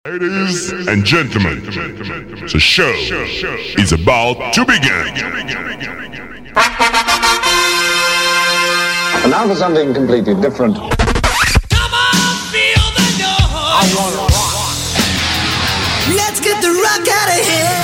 Ladies and gentlemen, the show is about to begin. And now for something completely different. Come on, feel the noise. I wanna rock. Let's get the rock out of here.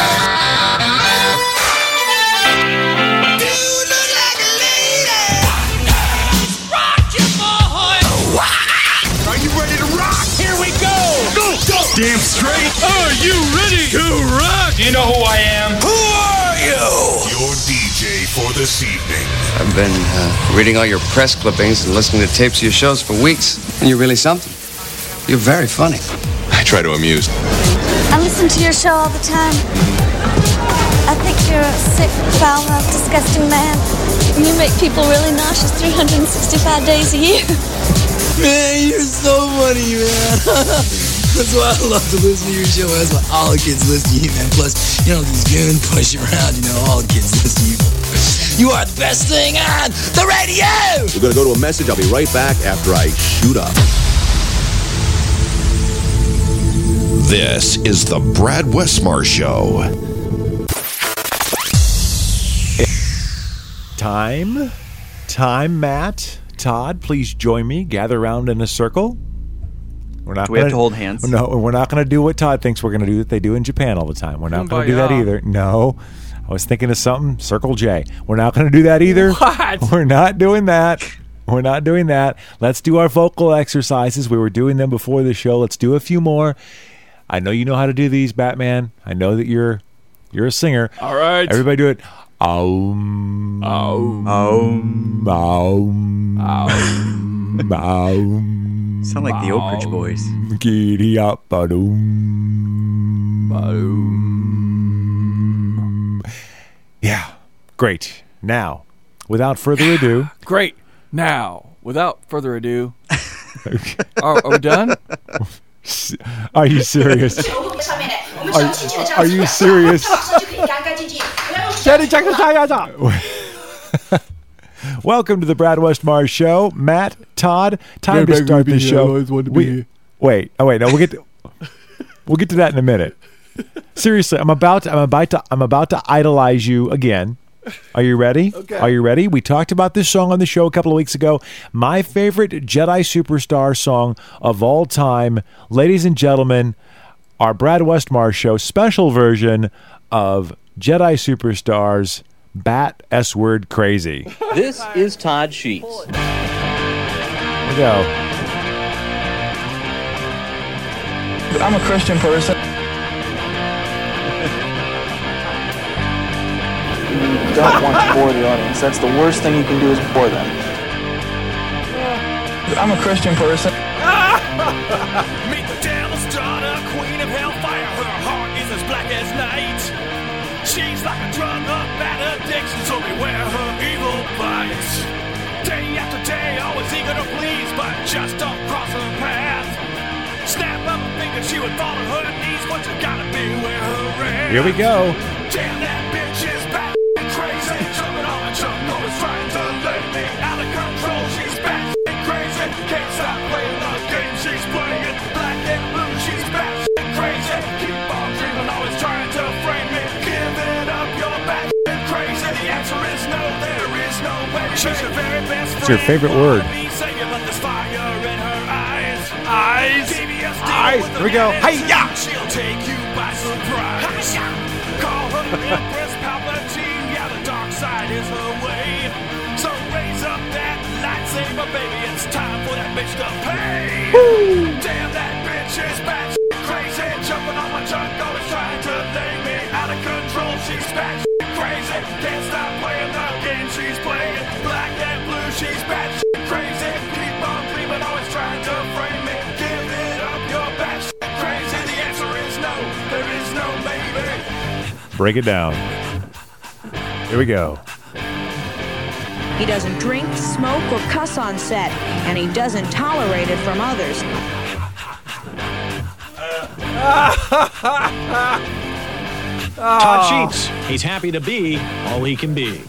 You look like a lady. Rock your boy. Are you ready to rock? Here we go. Go. Damn straight. Are you ready to rock? You know who I am. Who are you? Your DJ for this evening. I've been reading all your press clippings and listening to tapes of your shows for weeks. And you're really something. You're very funny. I try to amuse. I listen to your show all the time. I think you're a sick, foul-mouthed, disgusting man. And you make people really nauseous 365 days a year. Man, you're so funny, man. That's why I love to listen to your show. That's why all the kids listen to you, man. Plus, you know, these goons push you around. You know, all the kids listen to you. You are the best thing on the radio! We're going to go to a message. I'll be right back after I shoot up. This is the Brad Westmar Show. Time, Matt. Todd, please join me. Gather around in a circle. Do we have to hold hands? No, we're not going to do what Todd thinks we're going to do that they do in Japan all the time. We're not going to do that either. No. I was thinking of something. Circle J. We're not going to do that either. What? We're not doing that. We're not doing that. Let's do our vocal exercises. We were doing them before the show. Let's do a few more. I know you know how to do these, Batman. I know that you're a singer. All right. Everybody do it. Sound like the Oak Ridge Boys. Giddy up, Yeah, great. Now, without further ado. Great. Now, without further ado. Are we done? Are you serious? Are you serious? Welcome to the Brad Westmar Show. Matt, Todd, time to start the show. Wait. No, we'll get to that in a minute. Seriously, I'm about to idolize you again. Are you ready? Okay. Are you ready? We talked about this song on the show a couple of weeks ago. My favorite Jedi Superstar song of all time. Ladies and gentlemen, our Brad Westmar Show special version of Jedi Superstars Bat S-Word Crazy. This is Todd Sheets. Here we go. I'm a Christian person. You don't want to bore the audience. That's the worst thing you can do is bore them. I'm a Christian person. Meet the devil's daughter, queen of hellfire. Her heart is as black as night. She's like a drug of bad addiction, so beware her evil bites. Day after day, always eager to please, but just don't cross her path. Snap up a finger, she would fall on her knees, but you gotta beware her wrath. Here we go. Damn, that bitch is bad crazy. Jumping on my junk, always trying to let me out of control. She's bad crazy. Can't stop playing the game she's playing. Black and blue, she's bad crazy. Keep on dreaming, always trying to frame me. Give it up, you're bad crazy. The answer is no, there is no way. She's your very best friend. What's your favorite word? Eyes. Here we go. Hi-ya! She'll take you by surprise. Call her Empress Palpatine. Yeah, the dark side is her way. So raise up that lightsaber, baby. It's time for that bitch to pay. Woo. Damn, that bitch is bad crazy. Jumping on my junk, always trying to lay me out of control. She's bad crazy. Can't stop playing the game she's playing. Black and blue, she's bad crazy. Keep on dreaming, always trying to frame me. Give it up, you're bad crazy. The answer is no, there is no maybe. Break it down. Here we go. He doesn't drink, smoke, or cuss on set, and he doesn't tolerate it from others. Todd Sheets. He's happy to be all he can be.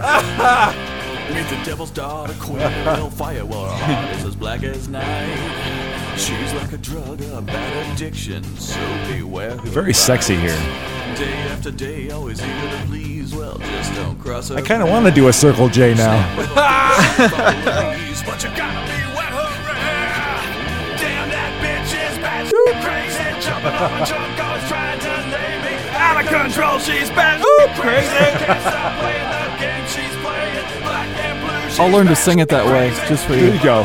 Meet the devil's daughter, queen of hellfire. Well, her heart is as black as night. She's like a drug, a bad addiction, so beware who Very sexy here. Day after day, always eager to please. Well, just don't cross her. I kind of want to do a Circle J now. But you gotta be wet her rare. Damn, that bitch is bad crazy. Jumping on my junk, always trying to lay me out of control. She's bad crazy. Can't stop playing the game she's playing. Black and blue. I'll learn to sing it that way, just for you. There you go.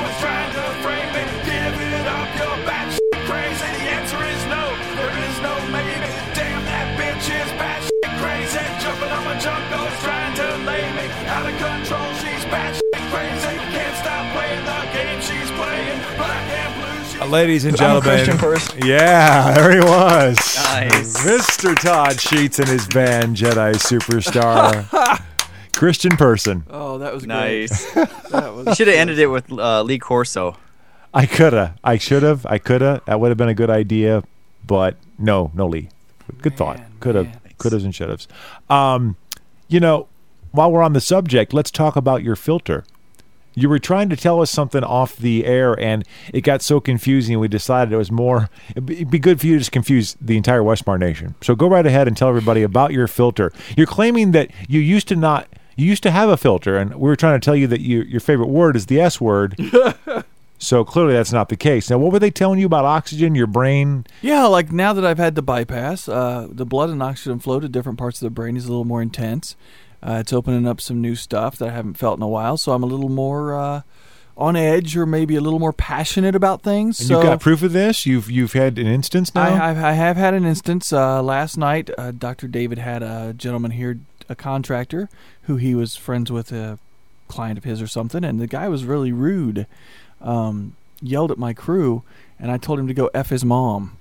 Ladies and gentlemen, yeah, there he was. Nice. Mr. Todd Sheets and his band, Jedi Superstar. Christian Person. Oh, that was nice. That was You should have ended it with Lee Corso. I coulda. I should have. I coulda. That would have been a good idea, but no Lee. Good thought. Could've, couldas and should'ves. You know, while we're on the subject, let's talk about your filter. You were trying to tell us something off the air, and it got so confusing, we decided it was more... It'd be good for you to just confuse the entire Westmar Nation. So go right ahead and tell everybody about your filter. You're claiming that you used to have a filter, and we were trying to tell you that your favorite word is the S word. So clearly that's not the case. Now, what were they telling you about oxygen, your brain? Yeah, like now that I've had the bypass, the blood and oxygen flow to different parts of the brain is a little more intense. It's opening up some new stuff that I haven't felt in a while, so I'm a little more on edge, or maybe a little more passionate about things. And you've got proof of this? You've had an instance now? I have had an instance. Last night, Dr. David had a gentleman here, a contractor, who he was friends with, a client of his or something, and the guy was really rude, yelled at my crew, and I told him to go F his mom.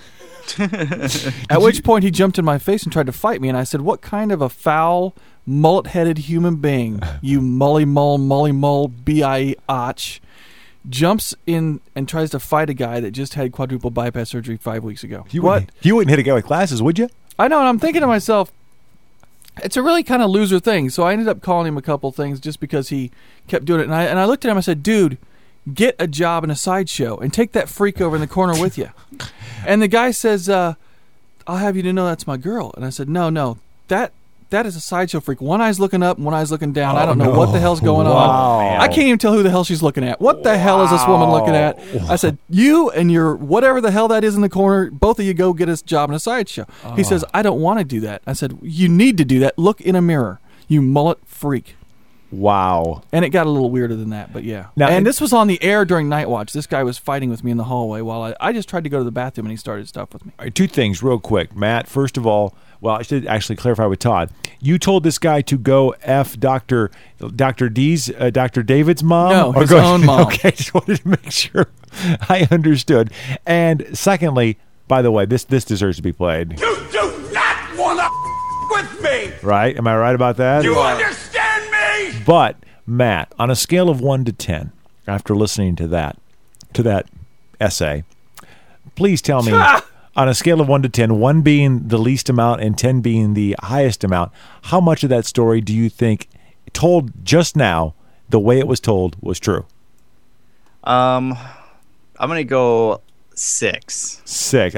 At which point he jumped in my face and tried to fight me, and I said, "What kind of a foul, mullet-headed human being, you mully mull B-I-H, jumps in and tries to fight a guy that just had quadruple bypass surgery 5 weeks ago?" You wouldn't hit a guy with glasses, would you? I know, and I'm thinking to myself, it's a really kind of loser thing. So I ended up calling him a couple things just because he kept doing it. And I looked at him, I said, "Dude, get a job in a sideshow and take that freak over in the corner with you." And the guy says, "I'll have you to know that's my girl." And I said, No, that is a sideshow freak. One eye's looking up and one eye's looking down. I don't know what the hell's going on. I can't even tell who the hell she's looking at. What the hell is this woman looking at? I said, "You and your whatever the hell that is in the corner, both of you go get a job in a sideshow." He says, "I don't want to do that." I said, "You need to do that. Look in a mirror, you mullet freak." Wow. And it got a little weirder than that, but yeah. Now, and this was on the air during Night Watch. This guy was fighting with me in the hallway while I just tried to go to the bathroom, and he started stuff with me. All right, two things real quick. Matt, first of all, well, I should actually clarify with Todd. You told this guy to go F Dr. David's mom? No, his own mom. Okay, just wanted to make sure I understood. And secondly, by the way, this deserves to be played. You do not want to with me! Right? Am I right about that? You understand me? But, Matt, on a scale of 1 to 10, after listening to that essay, please tell me, on a scale of 1 to 10, 1 being the least amount and 10 being the highest amount, how much of that story do you think, told just now, the way it was told, was true? I'm going to go 6. 6.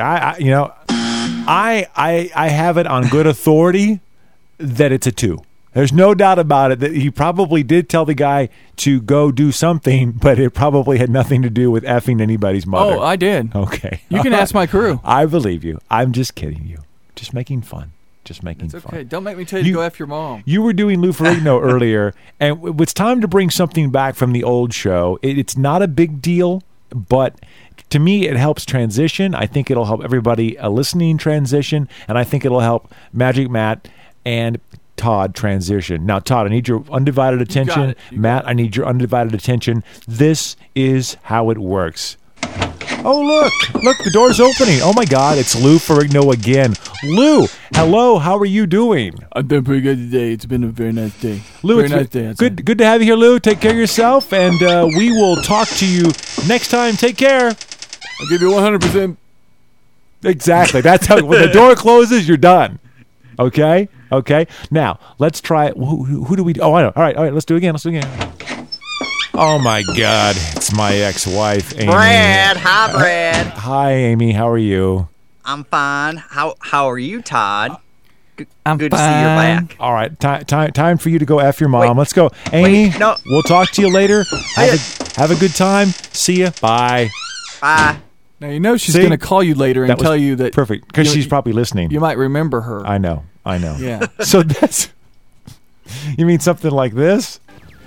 I have it on good authority that it's a 2. There's no doubt about it that he probably did tell the guy to go do something, but it probably had nothing to do with effing anybody's mother. Oh, I did. Okay. You can ask my crew. I believe you. I'm just kidding you. Just making fun. Just making It's fun. okay. Don't make me tell you to go F your mom. You were doing Lou Ferrigno earlier, and it's time to bring something back from the old show. It's not a big deal, but to me, it helps transition. I think it'll help everybody listening transition, and I think it'll help Magic Matt and Todd transition. Now, Todd, I need your undivided attention. Matt, I need your undivided attention. This is how it works. Oh, look, the door's opening. Oh, my God, it's Lou Ferrigno again. Lou, hello, how are you doing? I've been pretty good today. It's been a very nice day. Lou, very nice day. Good to have you here, Lou. Take care of yourself, and we will talk to you next time. Take care. I'll give you 100%. Exactly. That's how, when the door closes, you're done. Okay? Okay. Now, let's try it. Who do we do? Oh, I know. All right. Let's do it again. Oh my God, it's my ex-wife, Amy. Brad, hi, Brad. Hi, Amy. How are you? I'm fine. How are you, Todd? I'm Good fine. to see you're back. All right, time for you to go F your mom. Wait, Let's go, Amy. wait, no. We'll talk to you later. Have a good time. See ya. Bye. Bye. Now you know she's See? going to call you later and That was tell you that perfect because you- she's probably listening. you might remember her. I know. Yeah. So that's. You mean something like this?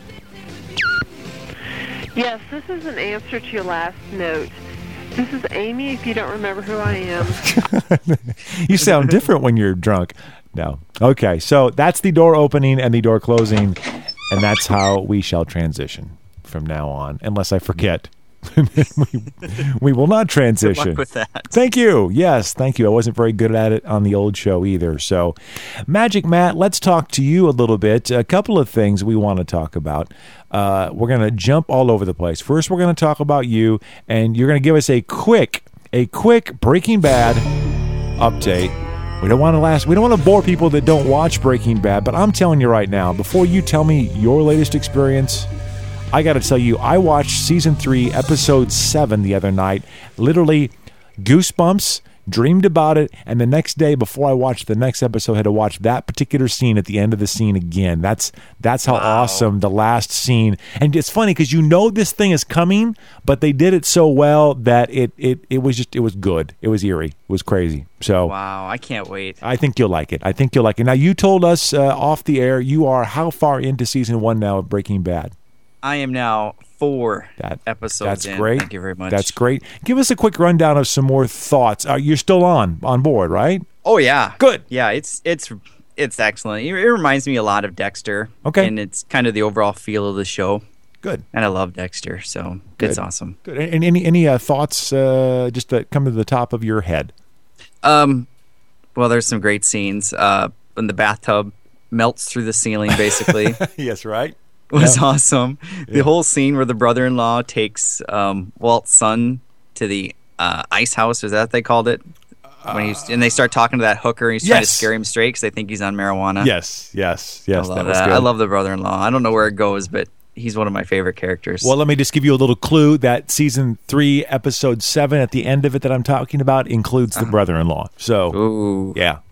Yes, this is an answer to your last note. This is Amy, if you don't remember who I am. You sound different when you're drunk. No. Okay, so that's the door opening and the door closing, and that's how we shall transition from now on, unless I forget. we will not transition. Good luck with that. Thank you. Yes, thank you. I wasn't very good at it on the old show either. So, Magic Matt, let's talk to you a little bit. A couple of things we want to talk about. We're going to jump all over the place. First, we're going to talk about you, and you're going to give us a quick Breaking Bad update. We don't want to bore people that don't watch Breaking Bad, but I'm telling you right now, before you tell me your latest experience, I got to tell you, I watched season 3, episode 7 the other night. Literally goosebumps, dreamed about it, and the next day before I watched the next episode, had to watch that particular scene at the end of the scene again. That's how awesome the last scene. And it's funny because you know this thing is coming, but they did it so well that it was good. It was eerie. It was crazy. So Wow, I can't wait. I think you'll like it. Now, you told us off the air, you are how far into season 1 now of Breaking Bad? I am now 4 episodes That's in. great. Thank you very much. That's great. Give us a quick rundown of some more thoughts. You're still on board, right? Oh yeah, good. Yeah, it's excellent. It reminds me a lot of Dexter. Okay, and it's kind of the overall feel of the show. Good. And I love Dexter, so it's awesome. Good. And any thoughts just that come to the top of your head? Well, there's some great scenes. When the bathtub melts through the ceiling, basically. Yes, right. Was awesome. The whole scene where the brother-in-law takes Walt's son to the ice house, is that what they called it? And they start talking to that hooker, and he's trying to scare him straight because they think he's on marijuana. Yes. I love that. I love the brother-in-law. I don't know where it goes, but he's one of my favorite characters. Well, let me just give you a little clue. That season 3, episode 7, at the end of it that I'm talking about includes the brother-in-law. So, ooh.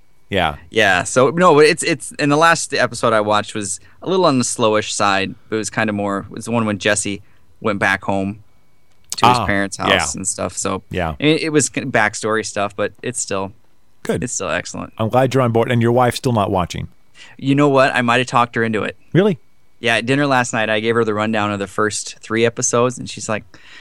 Yeah. So no, it's in the last episode I watched was a little on the slowish side. It was kind of more. It was the one when Jesse went back home to his parents' house and stuff. So it was backstory stuff, but it's still good. It's still excellent. I'm glad you're on board, and your wife's still not watching. You know what? I might have talked her into it. Really? Yeah. At dinner last night, I gave her the rundown of the first 3 episodes, and she's like,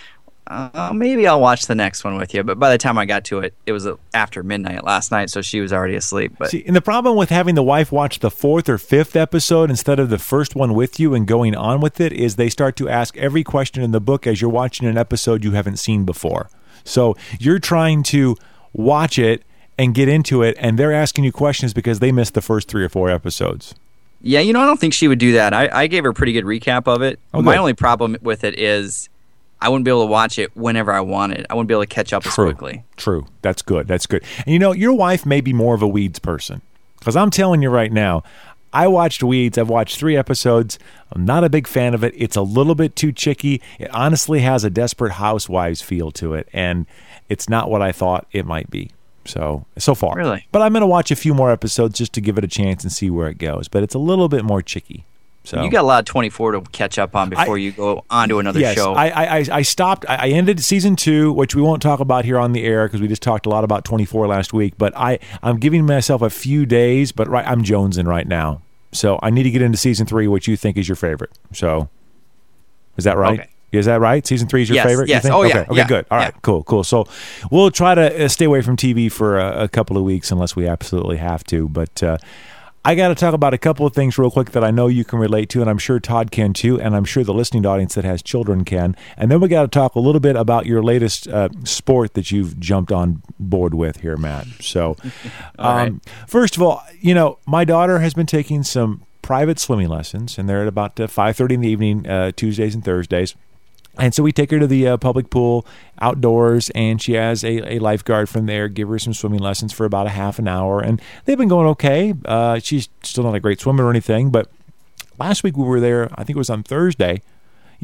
maybe I'll watch the next one with you. But by the time I got to it, it was after midnight last night, so she was already asleep. But see, and the problem with having the wife watch the 4th or 5th episode instead of the first one with you and going on with it is they start to ask every question in the book as you're watching an episode you haven't seen before. So you're trying to watch it and get into it, and they're asking you questions because they missed the first 3 or 4 episodes. Yeah, I don't think she would do that. I gave her a pretty good recap of it. Oh, My good. only problem with it is I wouldn't be able to watch it whenever I wanted. I wouldn't be able to catch up as quickly. True. That's good. And your wife may be more of a Weeds person. Because I'm telling you right now, I watched Weeds. I've watched 3 episodes. I'm not a big fan of it. It's a little bit too chicky. It honestly has a Desperate Housewives feel to it. And it's not what I thought it might be. So far. Really? But I'm going to watch a few more episodes just to give it a chance and see where it goes. But it's a little bit more chicky. So You got a lot of 24 to catch up on before you go on to another show. I stopped. I ended season 2, which we won't talk about here on the air because we just talked a lot about 24 last week. But I'm giving myself a few days, but I'm jonesing right now. So I need to get into season 3, which you think is your favorite. So is that right? Okay. Is that right? Season 3 is your favorite? Yes. You think? Oh, okay. yeah. Okay, good. All right, cool. So we'll try to stay away from TV for a couple of weeks unless we absolutely have to. But I got to talk about a couple of things real quick that I know you can relate to, and I'm sure Todd can too, and I'm sure the listening audience that has children can. And then we got to talk a little bit about your latest sport that you've jumped on board with here, Matt. So first of all, my daughter has been taking some private swimming lessons, and they're at about 5:30 in the evening, Tuesdays and Thursdays. And so we take her to the public pool outdoors, and she has a lifeguard from there, give her some swimming lessons for about a half an hour. And they've been going okay. She's still not a great swimmer or anything, but last week we were there, I think it was on Thursday.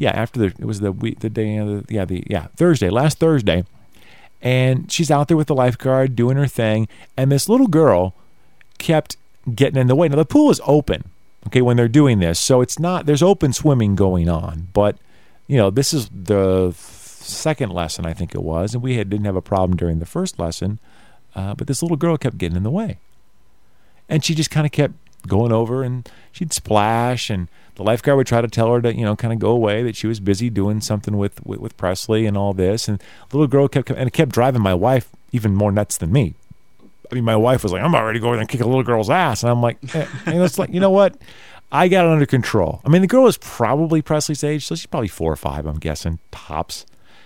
Thursday, last Thursday. And she's out there with the lifeguard doing her thing, and this little girl kept getting in the way. Now, the pool is open, okay, when they're doing this, so it's not, there's open swimming going on, but, this is the second lesson, I think it was, and we didn't have a problem during the first lesson, but this little girl kept getting in the way. And she just kind of kept going over, and she'd splash, and the lifeguard would try to tell her to, kind of go away, that she was busy doing something with Presley and all this. And the little girl kept driving my wife even more nuts than me. I mean, my wife was like, I'm already going and kick a little girl's ass. And I'm like, it's like, you know what? I got it under control. I mean, the girl is probably Presley's age, so she's probably 4 or 5, I'm guessing, tops.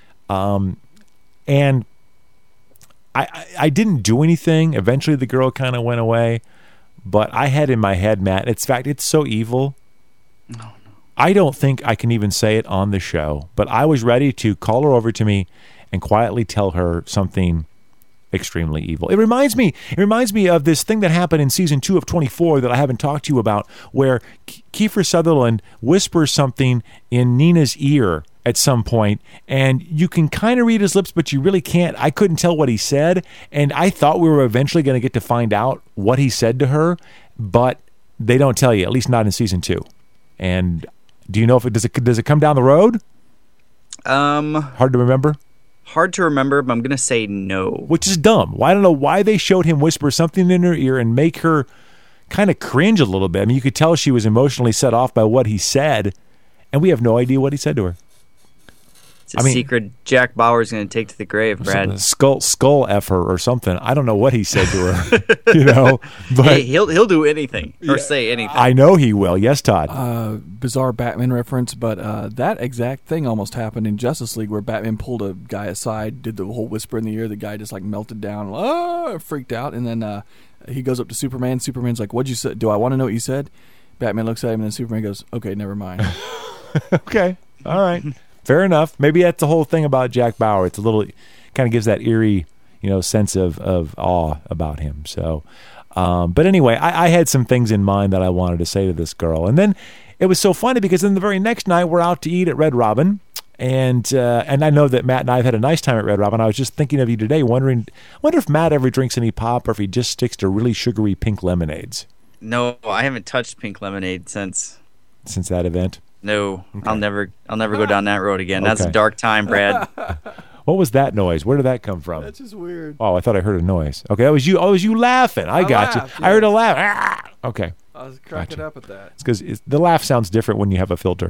And I didn't do anything. Eventually, the girl kind of went away. But I had in my head, Matt, in fact, it's so evil. No. I don't think I can even say it on the show, but I was ready to call her over to me and quietly tell her something extremely evil. It reminds me of this thing that happened in season 2 of 24 that I haven't talked to you about, where Kiefer Sutherland whispers something in Nina's ear at some point, and you can kind of read his lips, but you really can't. I couldn't tell what he said, and I thought we were eventually going to get to find out what he said to her, but they don't tell you, at least not in season 2. And do you know if does it come down the road? Hard to remember. Hard to remember, but I'm going to say no. Which is dumb. Well, I don't know why they showed him whisper something in her ear and make her kind of cringe a little bit. I mean, you could tell she was emotionally set off by what he said, and we have no idea what he said to her. It's a secret Jack Bauer's going to take to the grave, Brad. Skull F her or something. I don't know what he said to her, But hey, he'll do anything or say anything. I know he will. Yes, Todd. Bizarre Batman reference, but that exact thing almost happened in Justice League, where Batman pulled a guy aside, did the whole whisper in the ear. The guy just like melted down, freaked out, and then he goes up to Superman. Superman's like, "What'd you say? Do I want to know what you said?" Batman looks at him, and then Superman goes, "Okay, never mind." Okay, all right. Fair enough. Maybe that's the whole thing about Jack Bauer. It's a little, kind of gives that eerie, sense of awe about him. So, but anyway, I had some things in mind that I wanted to say to this girl. And then it was so funny because then the very next night we're out to eat at Red Robin. And I know that Matt and I have had a nice time at Red Robin. I was just thinking of you today, wonder if Matt ever drinks any pop or if he just sticks to really sugary pink lemonades. No, I haven't touched pink lemonade since that event. No, okay. I'll never go down that road again. That's a dark time, Brad. What was that noise? Where did that come from? That's just weird. Oh, I thought I heard a noise. Okay, that was you. Oh, it was you laughing. I got you. Yes. I heard a laugh. Ah! Okay. I was cracking up at that. It's because the laugh sounds different when you have a filter.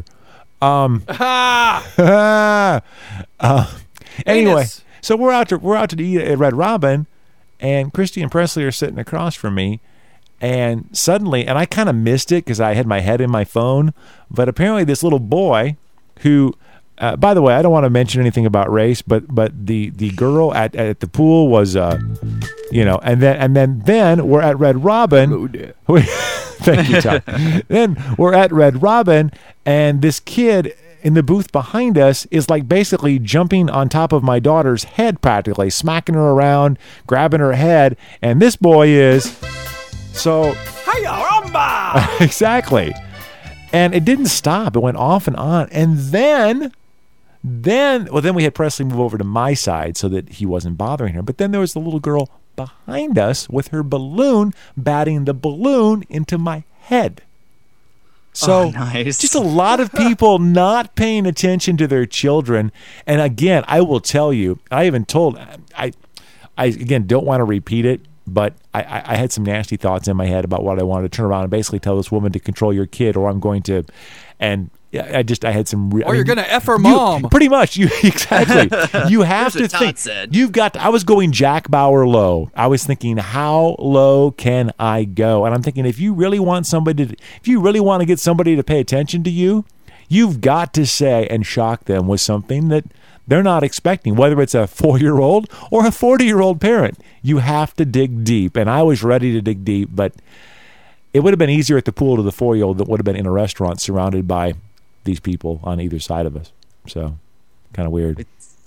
Anyway, so we're out to eat at Red Robin, and Christy and Presley are sitting across from me. And suddenly, and I kind of missed it because I had my head in my phone, but apparently this little boy who, by the way, I don't want to mention anything about race, but the girl at the pool was, and then we're at Red Robin. Thank you, Tom. Then we're at Red Robin, and this kid in the booth behind us is like basically jumping on top of my daughter's head, practically smacking her around, grabbing her head, and this boy is. So, hiya, rumba! Exactly. And it didn't stop. It went off and on. And then we had Presley move over to my side so that he wasn't bothering her. But then there was the little girl behind us with her balloon, batting the balloon into my head. So, nice. Just a lot of people not paying attention to their children. And again, I will tell you, I even told, I again, don't want to repeat it, but I had some nasty thoughts in my head about what I wanted to turn around and basically tell this woman to control your kid, or I'm going to, and I had some. You're going to F her mom. Pretty much. Exactly. You have to think. You've got to, I was going Jack Bauer low. I was thinking, how low can I go? And I'm thinking, if you really want to get somebody to pay attention to you, you've got to say and shock them with something that they're not expecting, whether it's a 4-year-old or a 40-year-old parent. You have to dig deep, and I was ready to dig deep, but it would have been easier at the pool to the 4-year-old that would have been in a restaurant surrounded by these people on either side of us. So, kind of weird.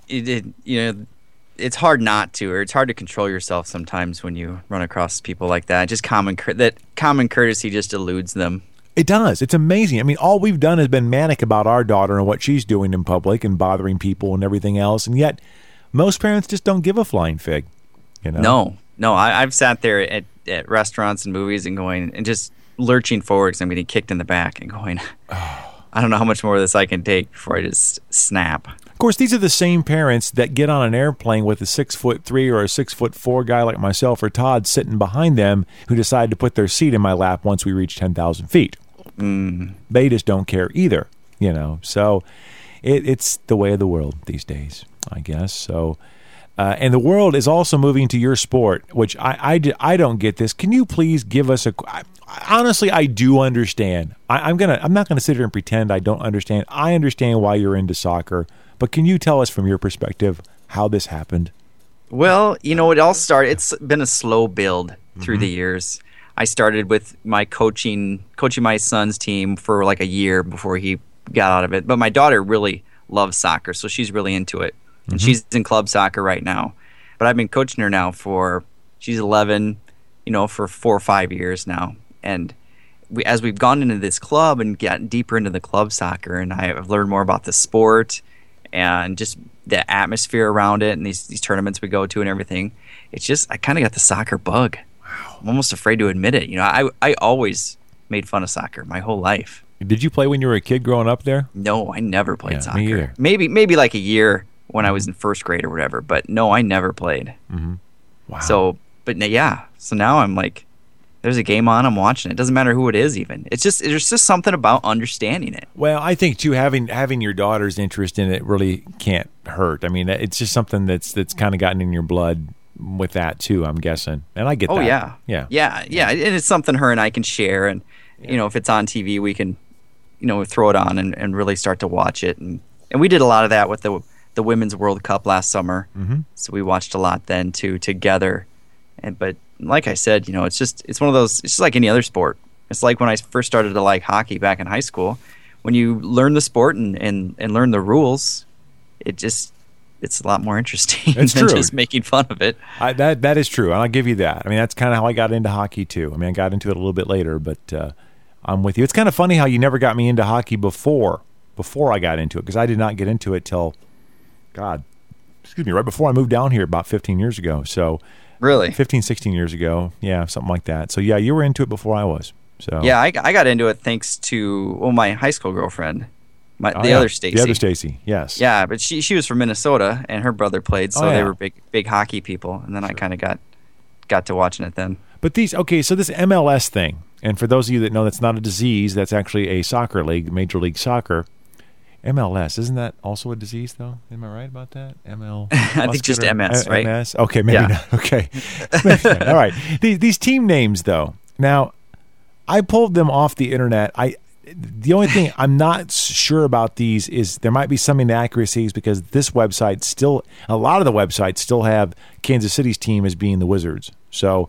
It's hard not to, or it's hard to control yourself sometimes when you run across people like that. Just common courtesy just eludes them. It does. It's amazing. I mean, all we've done has been manic about our daughter and what she's doing in public and bothering people and everything else. And yet most parents just don't give a flying fig. You know? No. I've sat there at restaurants and movies and going and just lurching forward because I'm getting kicked in the back and going, I don't know how much more of this I can take before I just snap. Of course, these are the same parents that get on an airplane with a 6'3" or a 6'4" guy like myself or Todd sitting behind them who decide to put their seat in my lap once we reach 10,000 feet. They just don't care either, you know. So it's the way of the world these days, I guess. So, and the world is also moving to your sport, which I don't get this. Can you please give us honestly, I do understand. I'm not gonna sit here and pretend I don't understand. I understand why you're into soccer, but can you tell us from your perspective how this happened? Well, you know, it all started. It's been a slow build through the years. I started with my coaching my son's team for like a year before he got out of it. But my daughter really loves soccer, so she's really into it. And she's in club soccer right now. But I've been coaching her now she's 11, you know, for 4 or 5 years now. And as we've gone into this club and gotten deeper into the club soccer, and I have learned more about the sport and just the atmosphere around it and these tournaments we go to and everything, it's just, I kind of got the soccer bug. Wow. I'm almost afraid to admit it. You know, I always made fun of soccer my whole life. Did you play when you were a kid growing up there? No, I never played soccer. Me either. Maybe like a year when I was in first grade or whatever, but no, I never played. Wow. So now I'm like, there's a game on, I'm watching it. Doesn't matter who it is even. There's just something about understanding it. Well, I think too, having your daughter's interest in it really can't hurt. I mean, it's just something that's kind of gotten in your blood with that too, I'm guessing. And I get that. Oh yeah. And it's something her and I can share, and you know, if it's on TV, we can, you know, throw it on and really start to watch it. And we did a lot of that with the Women's World Cup last summer. So we watched a lot then too together. But like I said, you know, it's one of those, it's just like any other sport. It's like when I first started to like hockey back in high school. When you learn the sport and learn the rules, it's a lot more interesting than just making fun of it. That is true, and I'll give you that. I mean, that's kind of how I got into hockey too. I mean, I got into it a little bit later, but I'm with you. It's kind of funny how you never got me into hockey before I got into it, because I did not get into it till, right before I moved down here about 15 years ago. So really? 15, 16 years ago. Yeah, something like that. So yeah, you were into it before I was. So yeah, I got into it thanks to my high school girlfriend. The other Stacy. The other Stacy, yes. Yeah, but she was from Minnesota, and her brother played, so they were big hockey people. And then I kind of got to watching it then. But so this MLS thing, and for those of you that know, that's not a disease. That's actually a soccer league, Major League Soccer. MLS, isn't that also a disease, though? Am I right about that? I think just MS, right? MS? Okay, maybe not. Okay. All right. These team names, though. Now, I pulled them off the internet. The only thing I'm not sure about these is there might be some inaccuracies, because this website a lot of the websites still have Kansas City's team as being the Wizards. So,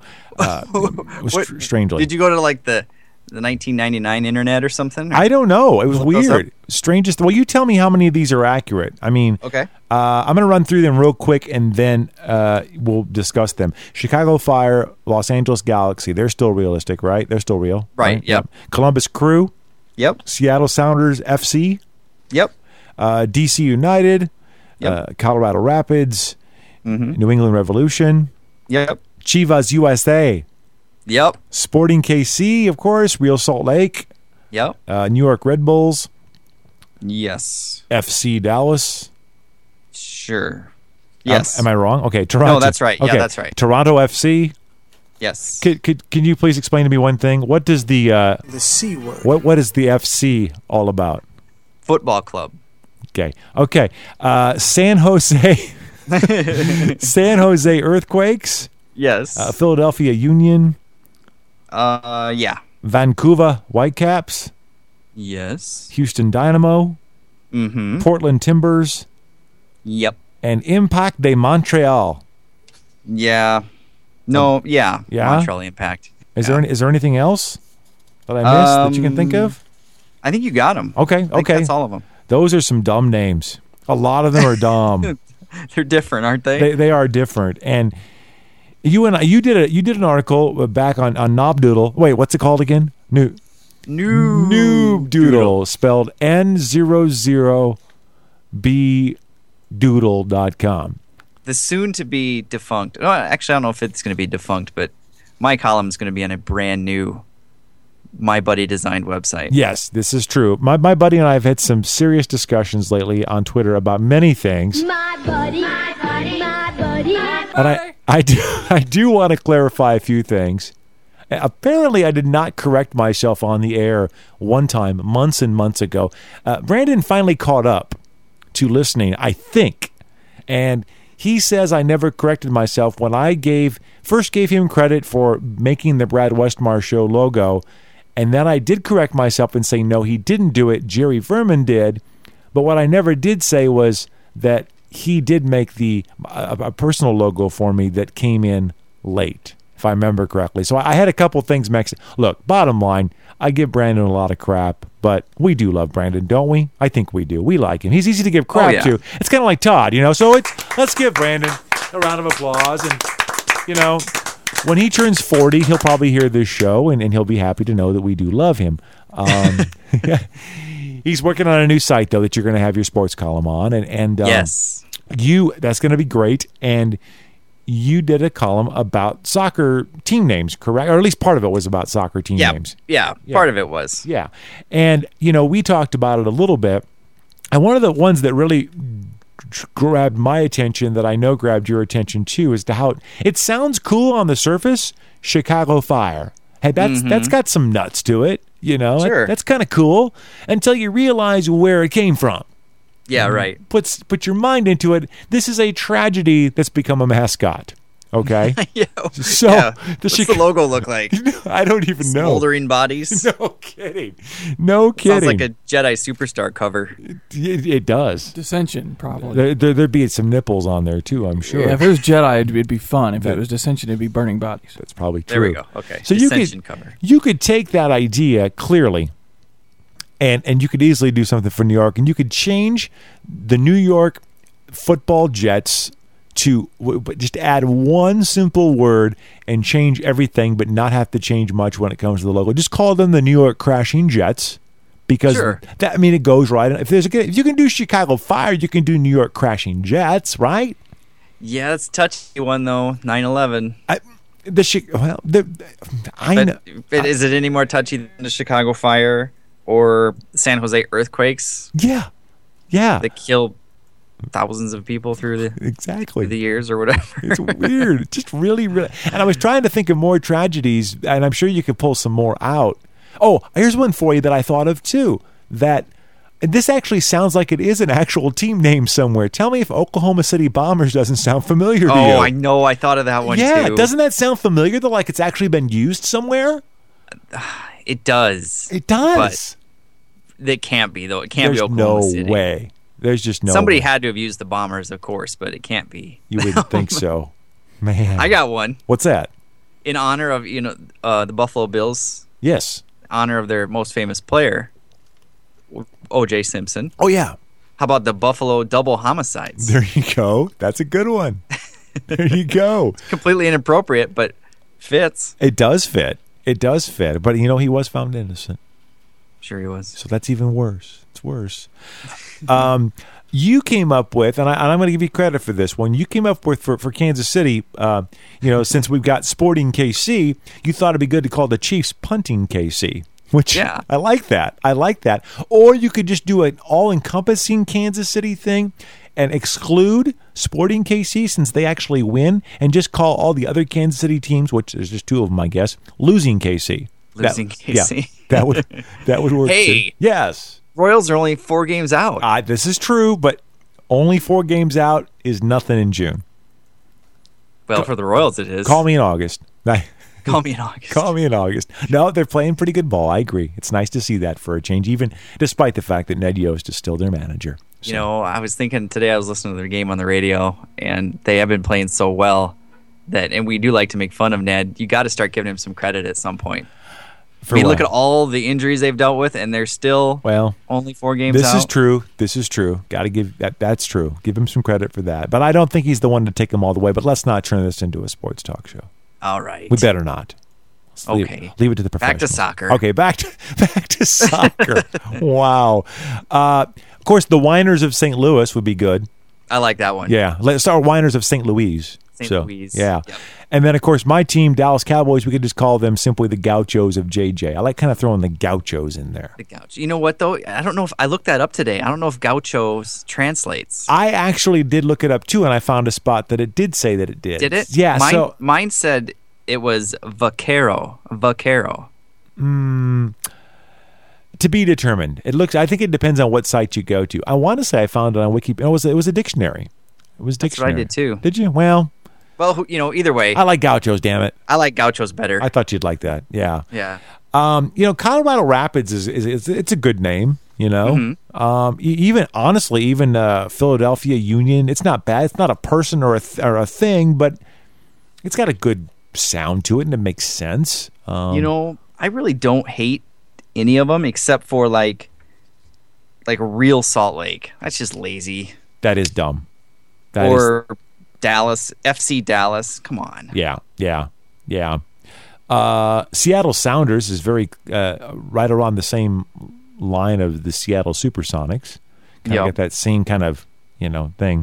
strangely. Did you go to like the 1999 internet or something? I don't know. It was weird. Strangest. Well, you tell me how many of these are accurate. I mean, okay. I'm going to run through them real quick, and then we'll discuss them. Chicago Fire, Los Angeles Galaxy. They're still realistic, right? They're still real. Right. Yep. Columbus Crew. Yep. Seattle Sounders FC. Yep. DC United. Yep. Colorado Rapids. New England Revolution. Yep. Chivas USA. Yep. Sporting KC, of course. Real Salt Lake. Yep. New York Red Bulls. Yes. FC Dallas. Sure. Yes. Am I wrong? Okay. Toronto. No, that's right. Okay. Yeah, that's right. Toronto FC. Yes. Can you please explain to me one thing? What does the C word? What is the FC all about? Football club. Okay. San Jose. San Jose Earthquakes. Yes. Philadelphia Union. Yeah. Vancouver Whitecaps. Yes. Houston Dynamo. Portland Timbers. Yep. And Impact de Montreal. Yeah. No. Yeah. Montreal Impact. Is there anything else that I missed that you can think of? I think you got them. Okay. That's all of them. Those are some dumb names. A lot of them are dumb. They're different, aren't they? They are different. And you did an article back on Knob Doodle. Wait, what's it called again? Noob Doodle, spelled N00BDoodle.com. The soon-to-be defunct. Oh, actually, I don't know if it's going to be defunct, but my column is going to be on a brand new My Buddy designed website. Yes, this is true. My buddy and I have had some serious discussions lately on Twitter about many things. My buddy, my buddy, my buddy. And I do want to clarify a few things. Apparently, I did not correct myself on the air one time, months and months ago. Brandon finally caught up to listening, I think. And he says I never corrected myself when I first gave him credit for making the Brad Westmar Show logo. And then I did correct myself and say, no, he didn't do it. Jerry Verman did. But what I never did say was that he did make a personal logo for me that came in late, if I remember correctly. So I had a couple things mixed. Look, bottom line, I give Brandon a lot of crap, but we do love Brandon, don't we? I think we do. We like him. He's easy to give crap to. It's kind of like Todd, So let's give Brandon a round of applause. And, when he turns 40, he'll probably hear this show, and he'll be happy to know that we do love him. He's working on a new site, though, that you're going to have your sports column on. And yes. That's going to be great. And you did a column about soccer team names, correct? Or at least part of it was about soccer team names. Yeah, part of it was. Yeah. And, we talked about it a little bit. And one of the ones that really grabbed my attention, that I know grabbed your attention too, is to how it sounds cool on the surface, Chicago Fire. Hey, that's got some nuts to it, Sure. That's kind of cool until you realize where it came from. Yeah, right. Put your mind into it. This is a tragedy that's become a mascot. Okay. What's the logo look like? I don't even know. Smoldering bodies. No kidding. No kidding. Sounds like a Jedi Superstar cover. It does. Dissension, probably. There'd be some nipples on there too, I'm sure. Yeah, if it was Jedi, it'd be fun. If it was Dissension, it'd be burning bodies. That's probably true. There we go. Okay. So Dissension cover. You could take that idea clearly, and you could easily do something for New York, and you could change the New York Football Jets to just add one simple word and change everything, but not have to change much when it comes to the logo. Just call them the New York Crashing Jets, because it goes right. If you can do Chicago Fire, you can do New York Crashing Jets, right? Yeah, it's a touchy one though. 9/11. Is it any more touchy than the Chicago Fire or San Jose earthquakes? Yeah. They killed thousands of people through the years or whatever. It's weird. It's just really, really. And I was trying to think of more tragedies, and I'm sure you could pull some more out. Oh, here's one for you that I thought of too. That this actually sounds like it is an actual team name somewhere. Tell me if Oklahoma City Bombers doesn't sound familiar to you. Oh, I know. I thought of that one too. Yeah, doesn't that sound familiar? Though, like it's actually been used somewhere. It does. It does. But it can't be though. It can't be There's Oklahoma no City. way. There's just no Somebody way. had to have used the Bombers, of course, but it can't be. You wouldn't think so. Man. I got one. What's that? In honor of, the Buffalo Bills. Yes. In honor of their most famous player, O.J. Simpson. Oh, yeah. How about the Buffalo Double Homicides? There you go. That's a good one. There you go. Completely inappropriate, but fits. It does fit. But, he was found innocent. Sure he was. So that's even worse. It's worse. You came up with, and I'm going to give you credit for this one. You came up with for Kansas City, since we've got Sporting KC, you thought it'd be good to call the Chiefs Punting KC, which I like that. Or you could just do an all-encompassing Kansas City thing and exclude Sporting KC since they actually win, and just call all the other Kansas City teams, which there's just two of them, I guess, Losing KC. KC. Yeah, that would work. Hey, too. Yes. Royals are only 4 games out. This is true, but only 4 games is nothing in June. Well, for the Royals, it is. Call me in August. Call me in August. Call me in August. No, they're playing pretty good ball. I agree. It's nice to see that for a change, even despite the fact that Ned Yost is still their manager. So. I was thinking today, I was listening to their game on the radio, and they have been playing so well and we do like to make fun of Ned. You got to start giving him some credit at some point. Look at all the injuries they've dealt with, and they're still only 4 games out. This is true. Got to give that's true. Give him some credit for that. But I don't think he's the one to take them all the way. But let's not turn this into a sports talk show. All right. We better not. Okay. Leave it to the professionals. Back to soccer. Okay, back to soccer. Wow. Of course, the Whiners of St. Louis would be good. I like that one. Yeah. Let's start Whiners of St. Louis. St. Louis. Yeah. Yep. And then, of course, my team, Dallas Cowboys, we could just call them simply the Gauchos of JJ. I like kind of throwing the Gauchos in there. The Gaucho. You know what, though? I don't know if I looked that up today. I don't know if Gauchos translates. I actually did look it up, too, and I found a spot that it did say that it did. Did it? Yeah. Mine said it was Vaquero. To be determined. I think it depends on what site you go to. I want to say I found it on Wikipedia. It was a dictionary. It was a dictionary. That's what I did, too. Did you? Well, either way. I like Gauchos, damn it. I like Gauchos better. I thought you'd like that. Yeah. Yeah. Colorado Rapids it's a good name, Mm-hmm. Even Philadelphia Union, it's not bad. It's not a person or a thing, but it's got a good sound to it and it makes sense. I really don't hate any of them except for like real Salt Lake. That's just lazy. That is dumb. Dallas, FC Dallas. Come on. Yeah. Seattle Sounders is very right around the same line of the Seattle Supersonics. Kind of get that same kind of thing.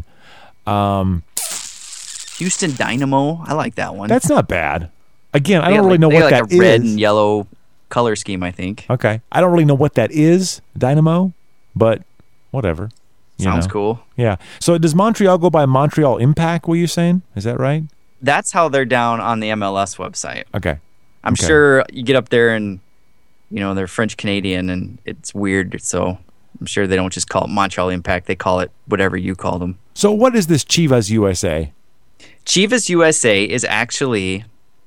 Houston Dynamo. I like that one. That's not bad. Again, I don't really know what that is. They got a red and yellow color scheme, I think. Okay. I don't really know what that is, Dynamo, but whatever. Sounds cool. Yeah. So does Montreal go by Montreal Impact, were you saying? Is that right? That's how they're down on the MLS website. Okay. I'm sure you get up there and, they're French-Canadian and it's weird. So I'm sure they don't just call it Montreal Impact. They call it whatever you call them. So what is this Chivas USA? Chivas USA is actually,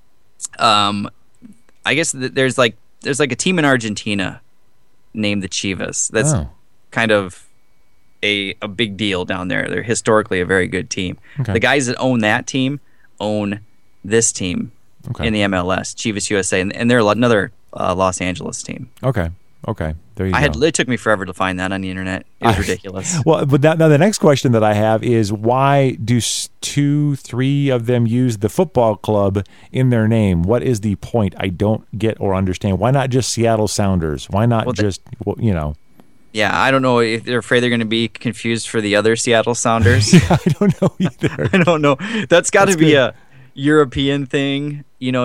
I guess there's like a team in Argentina named the Chivas. That's kind of a big deal down there. They're historically a very good team. Okay. The guys that own that team own this team in the MLS, Chivas USA, and they're another Los Angeles team. Okay. There you go. It took me forever to find that on the internet. It was ridiculous. Well, but now the next question that I have is why do 2-3 of them use the football club in their name? What is the point? I don't get or understand. Why not just Seattle Sounders? Why not Yeah, I don't know if they're afraid they're going to be confused for the other Seattle Sounders. Yeah, I don't know either. I don't know. That's got to be a European thing.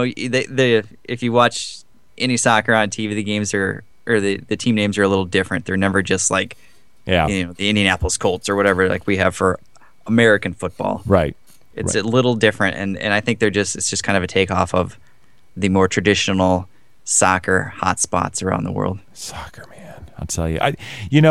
If you watch any soccer on TV, the games or the team names are a little different. They're never just like, the Indianapolis Colts or whatever like we have for American football. Right. It's a little different, and I think it's just kind of a takeoff of the more traditional soccer hotspots around the world. Soccer, man. I'll tell you. I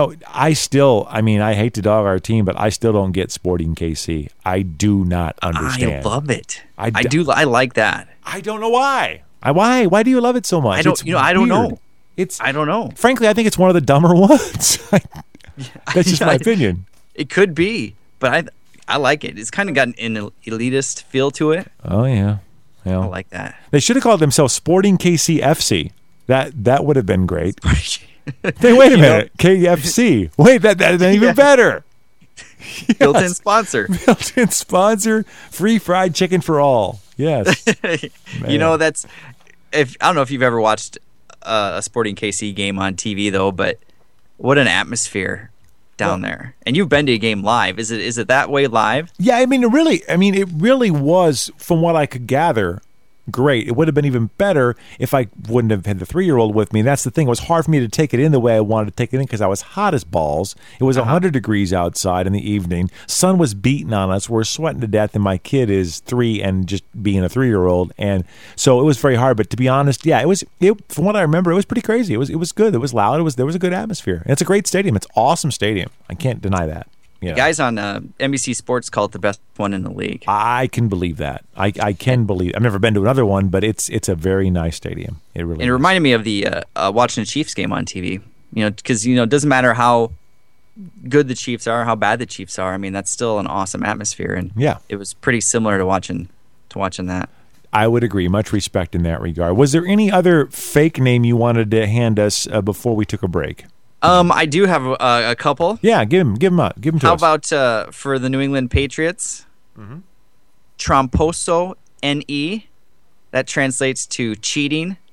hate to dog our team, but I still don't get Sporting KC. I do not understand. I love it. I do. I like that. I don't know why. Why do you love it so much? I don't know. I don't know. Frankly, I think it's one of the dumber ones. That's just my opinion. It could be, but I like it. It's kind of got an elitist feel to it. Oh yeah. I like that. They should have called themselves Sporting KC FC. That would have been great. Hey, wait a minute. KFC. Wait, that's even better. Yes. Built-in sponsor. Built-in sponsor. Free fried chicken for all. Yes. I don't know if you've ever watched a Sporting KC game on TV though, but what an atmosphere down there. And you've been to a game live. Is it that way live? Yeah, it really was, from what I could gather, great. It would have been even better if I wouldn't have had the 3-year-old with me. And that's the thing. It was hard for me to take it in the way I wanted to take it in because I was hot as balls. It was 100 degrees outside in the evening. Sun was beating on us. We're sweating to death, and my kid is 3 and just being a 3-year-old. And so it was very hard. But to be honest, from what I remember, it was pretty crazy. It was good. It was loud. There was a good atmosphere. And it's a great stadium. It's an awesome stadium. I can't deny that. The guys on NBC Sports call it the best one in the league. I can believe that. I can believe. I've never been to another one, but it's a very nice stadium. It really. And it reminded me of the watching the Chiefs game on TV. Because it doesn't matter how good the Chiefs are, how bad the Chiefs are. I mean, that's still an awesome atmosphere, and it was pretty similar to watching that. I would agree. Much respect in that regard. Was there any other fake name you wanted to hand us before we took a break? I do have a couple. Yeah, give them up. Give them to us. How about for the New England Patriots? Mm-hmm. Tramposo NE. That translates to cheating,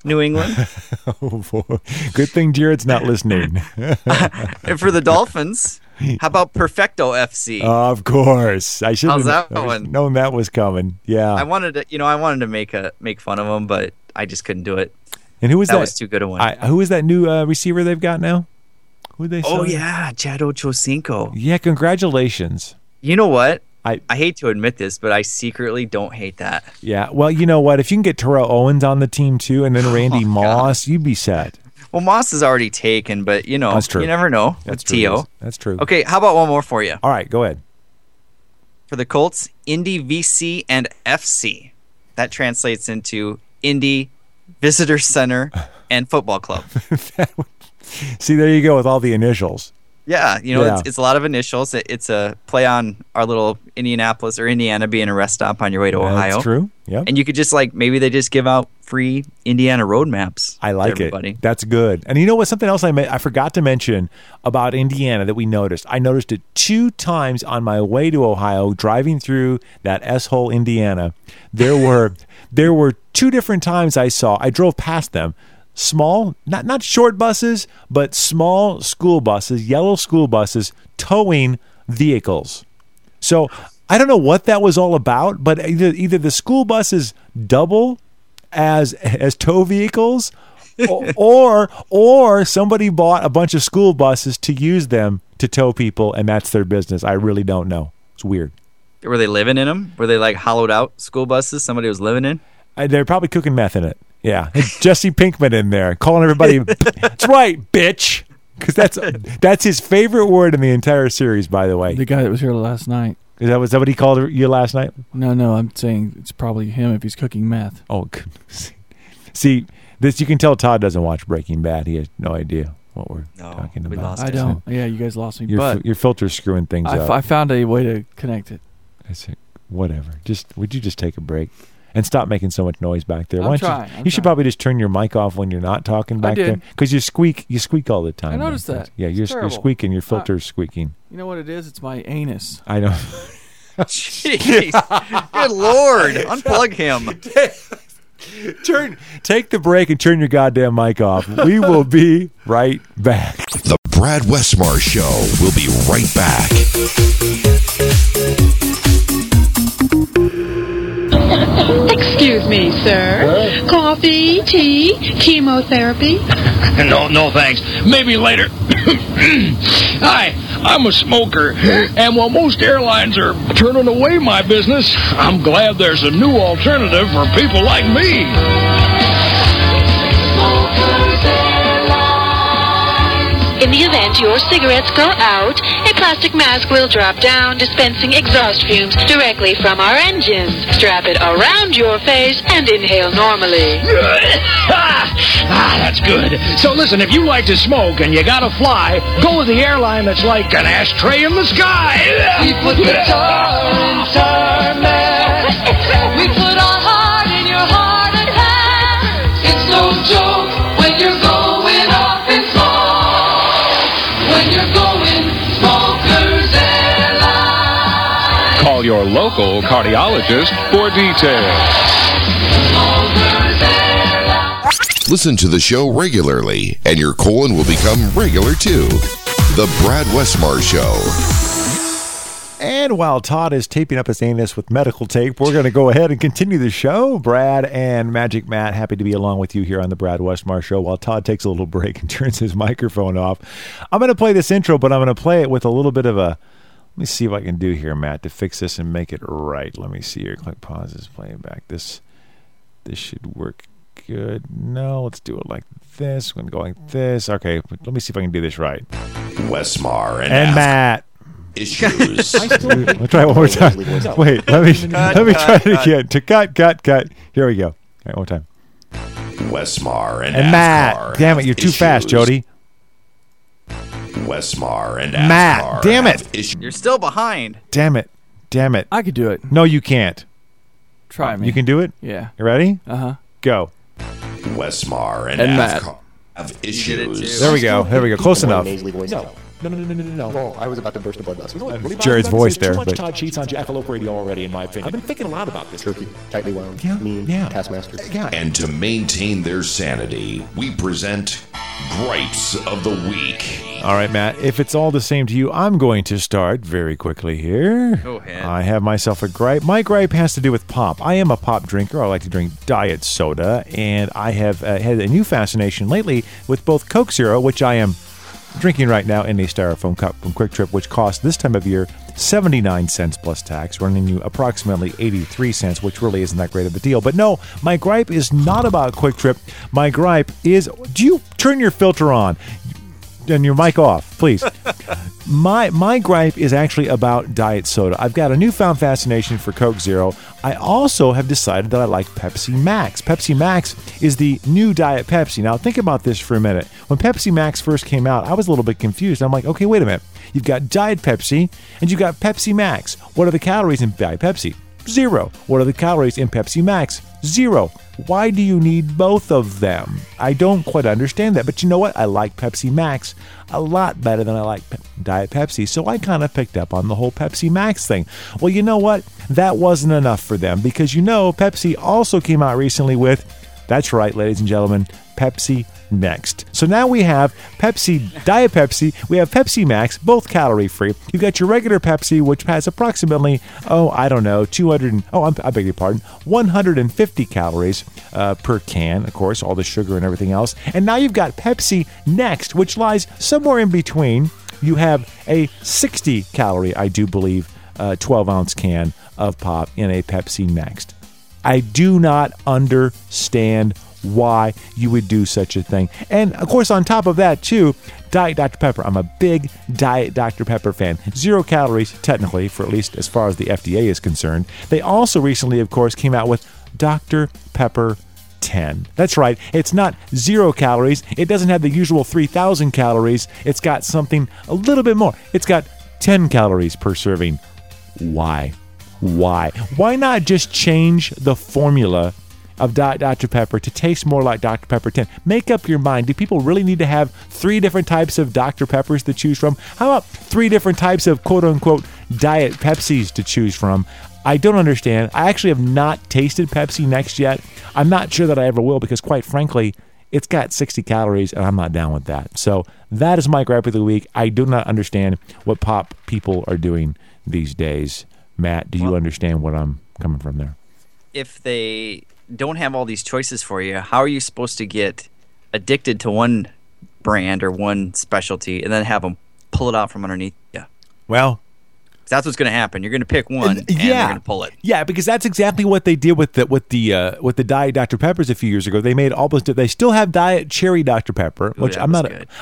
New England. Oh, boy. Good thing Jared's not listening. And for the Dolphins, how about Perfecto FC? Of course. I should have known that was coming. Yeah. I wanted to make fun of them, but I just couldn't do it. And who was that? That was too good a one. Who is that new receiver they've got now? Who they? Oh yeah, Chad Ochocinco. Yeah, congratulations. You know what? I hate to admit this, but I secretly don't hate that. Yeah. Well, you know what? If you can get Terrell Owens on the team too, and then Randy Moss, you'd be set. Well, Moss is already taken, but That's true. You never know. That's with T.O. That's true. Okay, how about one more for you? All right, go ahead. For the Colts, Indy VC and FC. That translates into Indy Visitor Center and Football Club. See, there you go with all the initials. Yeah, it's a lot of initials. It's a play on our little Indianapolis or Indiana being a rest stop on your way to Ohio. That's true. Yep. And you could just maybe they just give out free Indiana road maps. I like it. That's good. And you know what? Something else I forgot to mention about Indiana that we noticed. I noticed it 2 times on my way to Ohio, driving through that S-hole Indiana. There were 2 different times I drove past them. Small, not short buses, but small school buses, yellow school buses towing vehicles. So I don't know what that was all about, but either the school buses double as tow vehicles, or somebody bought a bunch of school buses to use them to tow people, and that's their business. I really don't know. It's weird. Were they living in them? Were they hollowed out school buses somebody was living in? They're probably cooking meth in it. Yeah, Jesse Pinkman in there calling everybody. That's right, bitch, because that's his favorite word in the entire series. By the way, the guy that was here last night. Is that what he called you last night? No, I'm saying it's probably him if he's cooking meth. Oh, see, this you can tell Todd doesn't watch Breaking Bad. He has no idea what we're talking about. I don't. Yeah, you guys lost me. Your filter's screwing things up. I found a way to connect it. I said, whatever. Would you just take a break? And stop making so much noise back there. I'm trying. You should probably just turn your mic off when you're not talking back there, because you squeak all the time. I noticed that. Yeah, you're squeaking. Your filter's squeaking. You know what it is? It's my anus. I know. Jeez, good Lord! Unplug him. Take the break and turn your goddamn mic off. We will be right back. The Brad Westmar Show will be right back. Excuse me, sir. Coffee, tea, chemotherapy? No, thanks. Maybe later. Hi, I'm a smoker, and while most airlines are turning away my business, I'm glad there's a new alternative for people like me. In the event your cigarettes go out, a plastic mask will drop down, dispensing exhaust fumes directly from our engines. Strap it around your face and inhale normally. That's good. So listen, if you like to smoke and you gotta fly, go with the airline that's like an ashtray in the sky. We put the tar in tarmac. We put our heart in your heart and hand. It's no joke when you're going up in smoke. When you're going Smokers Airlines. Call your local cardiologist for details. Listen to the show regularly, and your colon will become regular too. The Brad Westmar Show. And while Todd is taping up his anus with medical tape, we're going to go ahead and continue the show. Brad and Magic Matt, happy to be along with you here on the Brad Westmar Show while Todd takes a little break and turns his microphone off. I'm going to play this intro, but I'm going to play it with a little bit of a... Let me see what I can do here, Matt, to fix this and make it right. Let me see here. Click pauses, play it back. This should work good. No, let's do it like this. I'm going to go like this. Okay, let me see if I can do this right. Westmar and Matt. Issues. We'll try it one more time. Wait, let me try it again. To cut. Here we go. All right, one more time. Westmar and Matt. Damn it, you're too fast, Jody. Westmar and Matt. Damn it. You're still behind. Damn it. I could do it. No, you can't. Try me. You can do it? Yeah. You ready? Uh-huh. Go. Westmar and Matt have issues. There we go. Close enough. No. Well, I was about to burst a blood vessel. Really Jared's voice there. Too much but Todd Cheats on Jackalope Radio already, in my opinion. I've been thinking a lot about this. Turkey, tightly wound, mean, taskmaster. Yeah. And to maintain their sanity, we present Gripes of the Week. All right, Matt, if it's all the same to you, I'm going to start very quickly here. Go ahead. I have myself a gripe. My gripe has to do with pop. I am a pop drinker. I like to drink diet soda, and I have had a new fascination lately with both Coke Zero, which I am drinking right now in a styrofoam cup from Quick Trip, which costs this time of year 79 cents plus tax, running you approximately 83 cents, which really isn't that great of a deal. But no, my gripe is not about Quick Trip. My gripe is, do you turn your filter on? And your mic off, please. My gripe is actually about diet soda. I've got a newfound fascination for Coke Zero. I also have decided that I like Pepsi Max. Pepsi Max is the new Diet Pepsi. Now, think about this for a minute. When Pepsi Max first came out, I was a little bit confused. I'm like, okay, wait a minute. You've got Diet Pepsi and you've got Pepsi Max. What are the calories in Diet Pepsi? 0. What are the calories in Pepsi Max? 0. Why do you need both of them? I don't quite understand that. But you know what? I like Pepsi Max a lot better than I like Diet Pepsi. So I kind of picked up on the whole Pepsi Max thing. Well, you know what? That wasn't enough for them because, you know, Pepsi also came out recently with, that's right, ladies and gentlemen, Pepsi Next. So now we have Pepsi, Diet Pepsi, we have Pepsi Max, both calorie free. You've got your regular Pepsi, which has approximately, I beg your pardon, 150 calories per can, of course, all the sugar and everything else. And now you've got Pepsi Next, which lies somewhere in between. You have a 60 calorie, I do believe, 12-ounce can of pop in a Pepsi Next. I do not understand why you would do such a thing. And of course, on top of that too, Diet Dr. Pepper. I'm a big Diet Dr. Pepper fan. 0 calories, technically, for at least as far as the FDA is concerned. They also recently, of course, came out with Dr. Pepper 10. That's right. It's not 0 calories. It doesn't have the usual 3,000 calories. It's got something a little bit more. It's got 10 calories per serving. Why? Why not just change the formula of Diet Dr. Pepper to taste more like Dr. Pepper 10? Make up your mind. Do people really need to have 3 different types of Dr. Peppers to choose from? How about 3 different types of quote-unquote Diet Pepsis to choose from? I don't understand. I actually have not tasted Pepsi Next yet. I'm not sure that I ever will because, quite frankly, it's got 60 calories, and I'm not down with that. So that is my gripe of the week. I do not understand what pop people are doing these days. Matt, do you understand what I'm coming from there? If they don't have all these choices for you, how are you supposed to get addicted to one brand or one specialty and then have them pull it out from underneath you? Well, that's what's going to happen. You're going to pick one and they're going to pull it. Yeah, because that's exactly what they did with the Diet Dr. Peppers a few years ago. They made they still have Diet Cherry Dr. Pepper, which I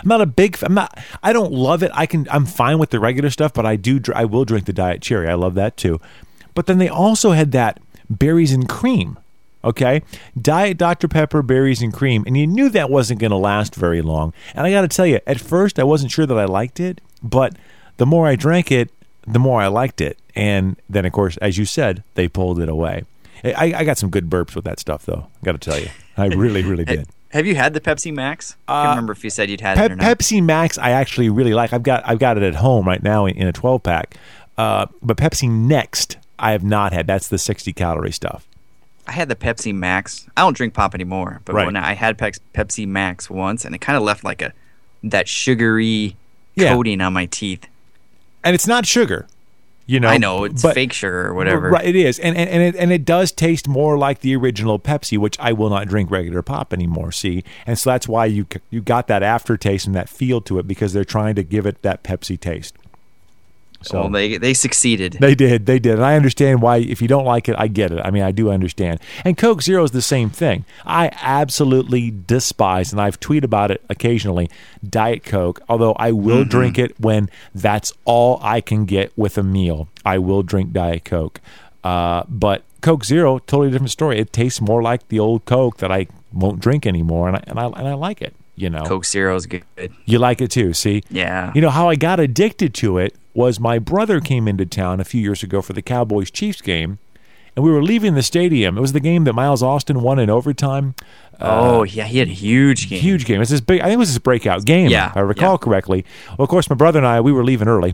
don't love it. I'm fine with the regular stuff, but I will drink the Diet Cherry. I love that too. But then they also had that berries and cream. Okay, Diet Dr. Pepper, berries and cream, and you knew that wasn't going to last very long. And I got to tell you, at first I wasn't sure that I liked it, but the more I drank it, the more I liked it. And then, of course, as you said, they pulled it away. I got some good burps with that stuff, though. I got to tell you, I really, really did. Have you had the Pepsi Max? I can't remember if you said you'd had it or not. Pepsi Max, I actually really like. I've got it at home right now in a 12-pack. But Pepsi Next, I have not had. That's the 60-calorie stuff. I had the Pepsi Max. I don't drink pop anymore, but when I had Pepsi Max once, and it kind of left like that sugary coating on my teeth. And it's not sugar, you know. I know it's fake sugar or whatever. Right, it is, and it does taste more like the original Pepsi, which I will not drink regular pop anymore. See, and so that's why you got that aftertaste and that feel to it because they're trying to give it that Pepsi taste. So well, they succeeded. They did. And I understand why. If you don't like it, I get it. I mean, I do understand. And Coke Zero is the same thing. I absolutely despise, and I've tweeted about it occasionally, Diet Coke, although I will drink it when that's all I can get with a meal. I will drink Diet Coke. But Coke Zero, totally different story. It tastes more like the old Coke that I won't drink anymore, and I like it. You know, Coke Zero's good. You like it too, see? Yeah. You know how I got addicted to it was my brother came into town a few years ago for the Cowboys-Chiefs game, and we were leaving the stadium. It was the game that Miles Austin won in overtime. Yeah, he had a huge game. Huge game. It's this big. I think it was his breakout game. Yeah, if I recall correctly. Well, of course, my brother and I, we were leaving early.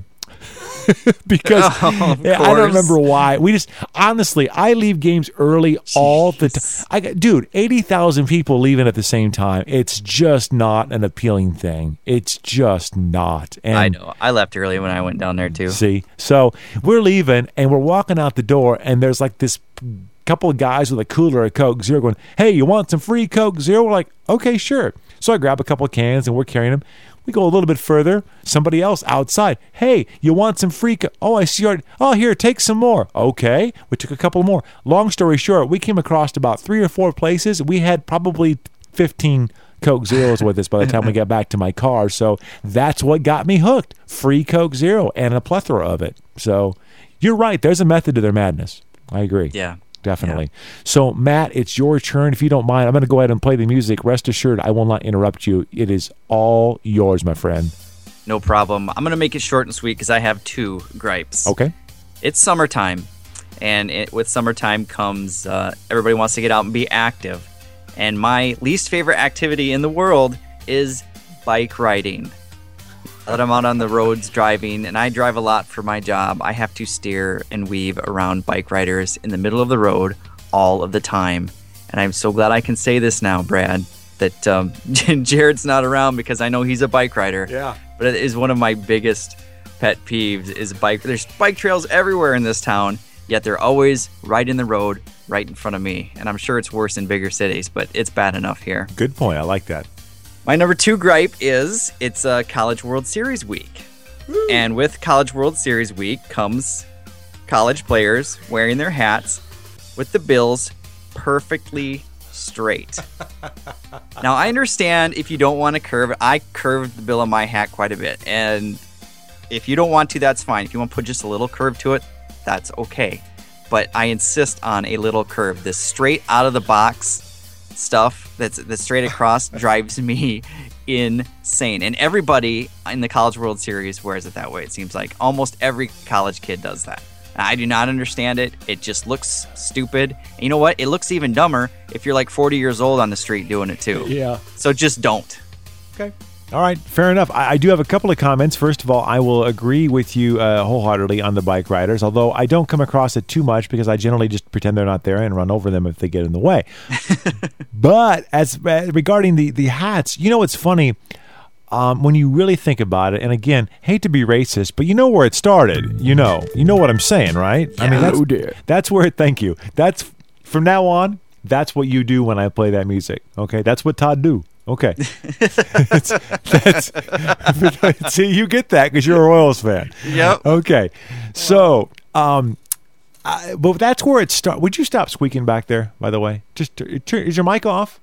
Because I don't remember why. We just honestly, I leave games early all the time. Dude, 80,000 people leaving at the same time. It's just not an appealing thing. It's just not. And I know. I left early when I went down there too. See, so we're leaving and we're walking out the door, and there's like this couple of guys with a cooler of Coke Zero going, "Hey, you want some free Coke Zero?" We're like, "Okay, sure." So I grab a couple of cans and we're carrying them. We go a little bit further. Somebody else outside. "Hey, you want some free Oh, I see. Oh, here, take some more." Okay. We took a couple more. Long story short, we came across about 3 or 4 places. We had probably 15 Coke Zeros with us by the time we got back to my car. So that's what got me hooked. Free Coke Zero and a plethora of it. So you're right. There's a method to their madness. I agree. Yeah. Definitely. Yeah. So, Matt, it's your turn. If you don't mind, I'm going to go ahead and play the music. Rest assured, I will not interrupt you. It is all yours, my friend. No problem. I'm going to make it short and sweet because I have 2 gripes. Okay. It's summertime, and with summertime comes everybody wants to get out and be active. And my least favorite activity in the world is bike riding. That I'm out on the roads driving, and I drive a lot for my job. I have to steer and weave around bike riders in the middle of the road all of the time. And I'm so glad I can say this now, Brad, that Jared's not around because I know he's a bike rider. Yeah. But it is one of my biggest pet peeves is there's bike trails everywhere in this town, yet they're always right in the road, right in front of me. And I'm sure it's worse in bigger cities, but it's bad enough here. Good point. I like that. My number 2 gripe is it's a College World Series week. Woo. And with College World Series week comes college players wearing their hats with the bills perfectly straight. Now, I understand if you don't want to curve it. I curved the bill of my hat quite a bit. And if you don't want to, that's fine. If you want to put just a little curve to it, that's okay. But I insist on a little curve. This straight out of the box stuff that's straight across drives me insane. And everybody in the College World Series wears it that way, it seems like. Almost every college kid does that. And I do not understand it. It just looks stupid. And you know what? It looks even dumber if you're like 40 years old on the street doing it too. Yeah. So just don't. Okay. All right, fair enough. I do have a couple of comments. First of all, I will agree with you wholeheartedly on the bike riders, although I don't come across it too much because I generally just pretend they're not there and run over them if they get in the way. But as regarding the hats, you know what's funny? When you really think about it, and again, hate to be racist, but you know where it started. You know what I'm saying, right? Yeah. I mean, that's where it. Thank you. That's from now on. That's what you do when I play that music. Okay, that's what Todd do. Okay. See, you get that because you're a Royals fan. Yep. Okay. So, but that's where it starts. Would you stop squeaking back there, by the way? Just is your mic off?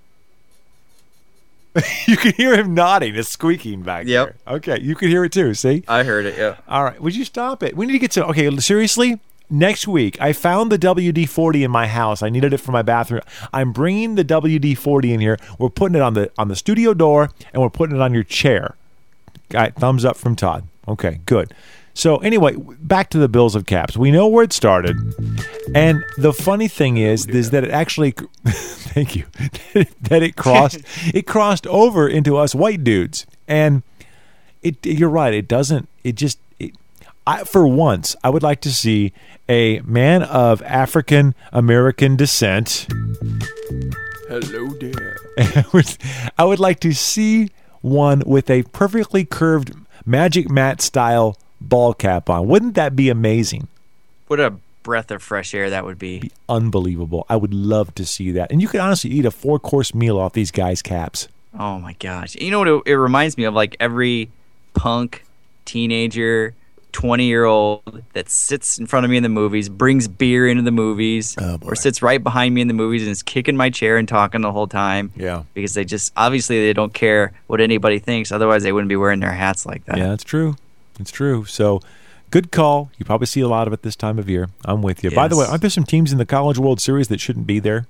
You can hear him nodding. It's squeaking back there. Okay. You can hear it too. See? I heard it, yeah. All right. Would you stop it? We need to get to, okay, seriously? Next week, I found the WD-40 in my house. I needed it for my bathroom. I'm bringing the WD-40 in here. We're putting it on the studio door, and we're putting it on your chair. All right, thumbs up from Todd. Okay, good. So anyway, back to the bills of caps. We know where it started, and the funny thing is that it actually, thank you, that it crossed over into us white dudes, and you're right. It doesn't. It just. For once, I would like to see a man of African American descent. Hello there. I would like to see one with a perfectly curved Magic Matt style ball cap on. Wouldn't that be amazing? What a breath of fresh air that would be. Unbelievable. I would love to see that. And you could honestly eat a 4-course meal off these guys' caps. Oh my gosh. You know what it reminds me of? Like every punk teenager 20-year-old that sits in front of me in the movies, brings beer into the movies, or sits right behind me in the movies and is kicking my chair and talking the whole time. Yeah. Because they just, obviously they don't care what anybody thinks. Otherwise they wouldn't be wearing their hats like that. Yeah, that's true. It's true. So, good call. You probably see a lot of it this time of year. I'm with you. Yes. By the way, aren't there some teams in the College World Series that shouldn't be there?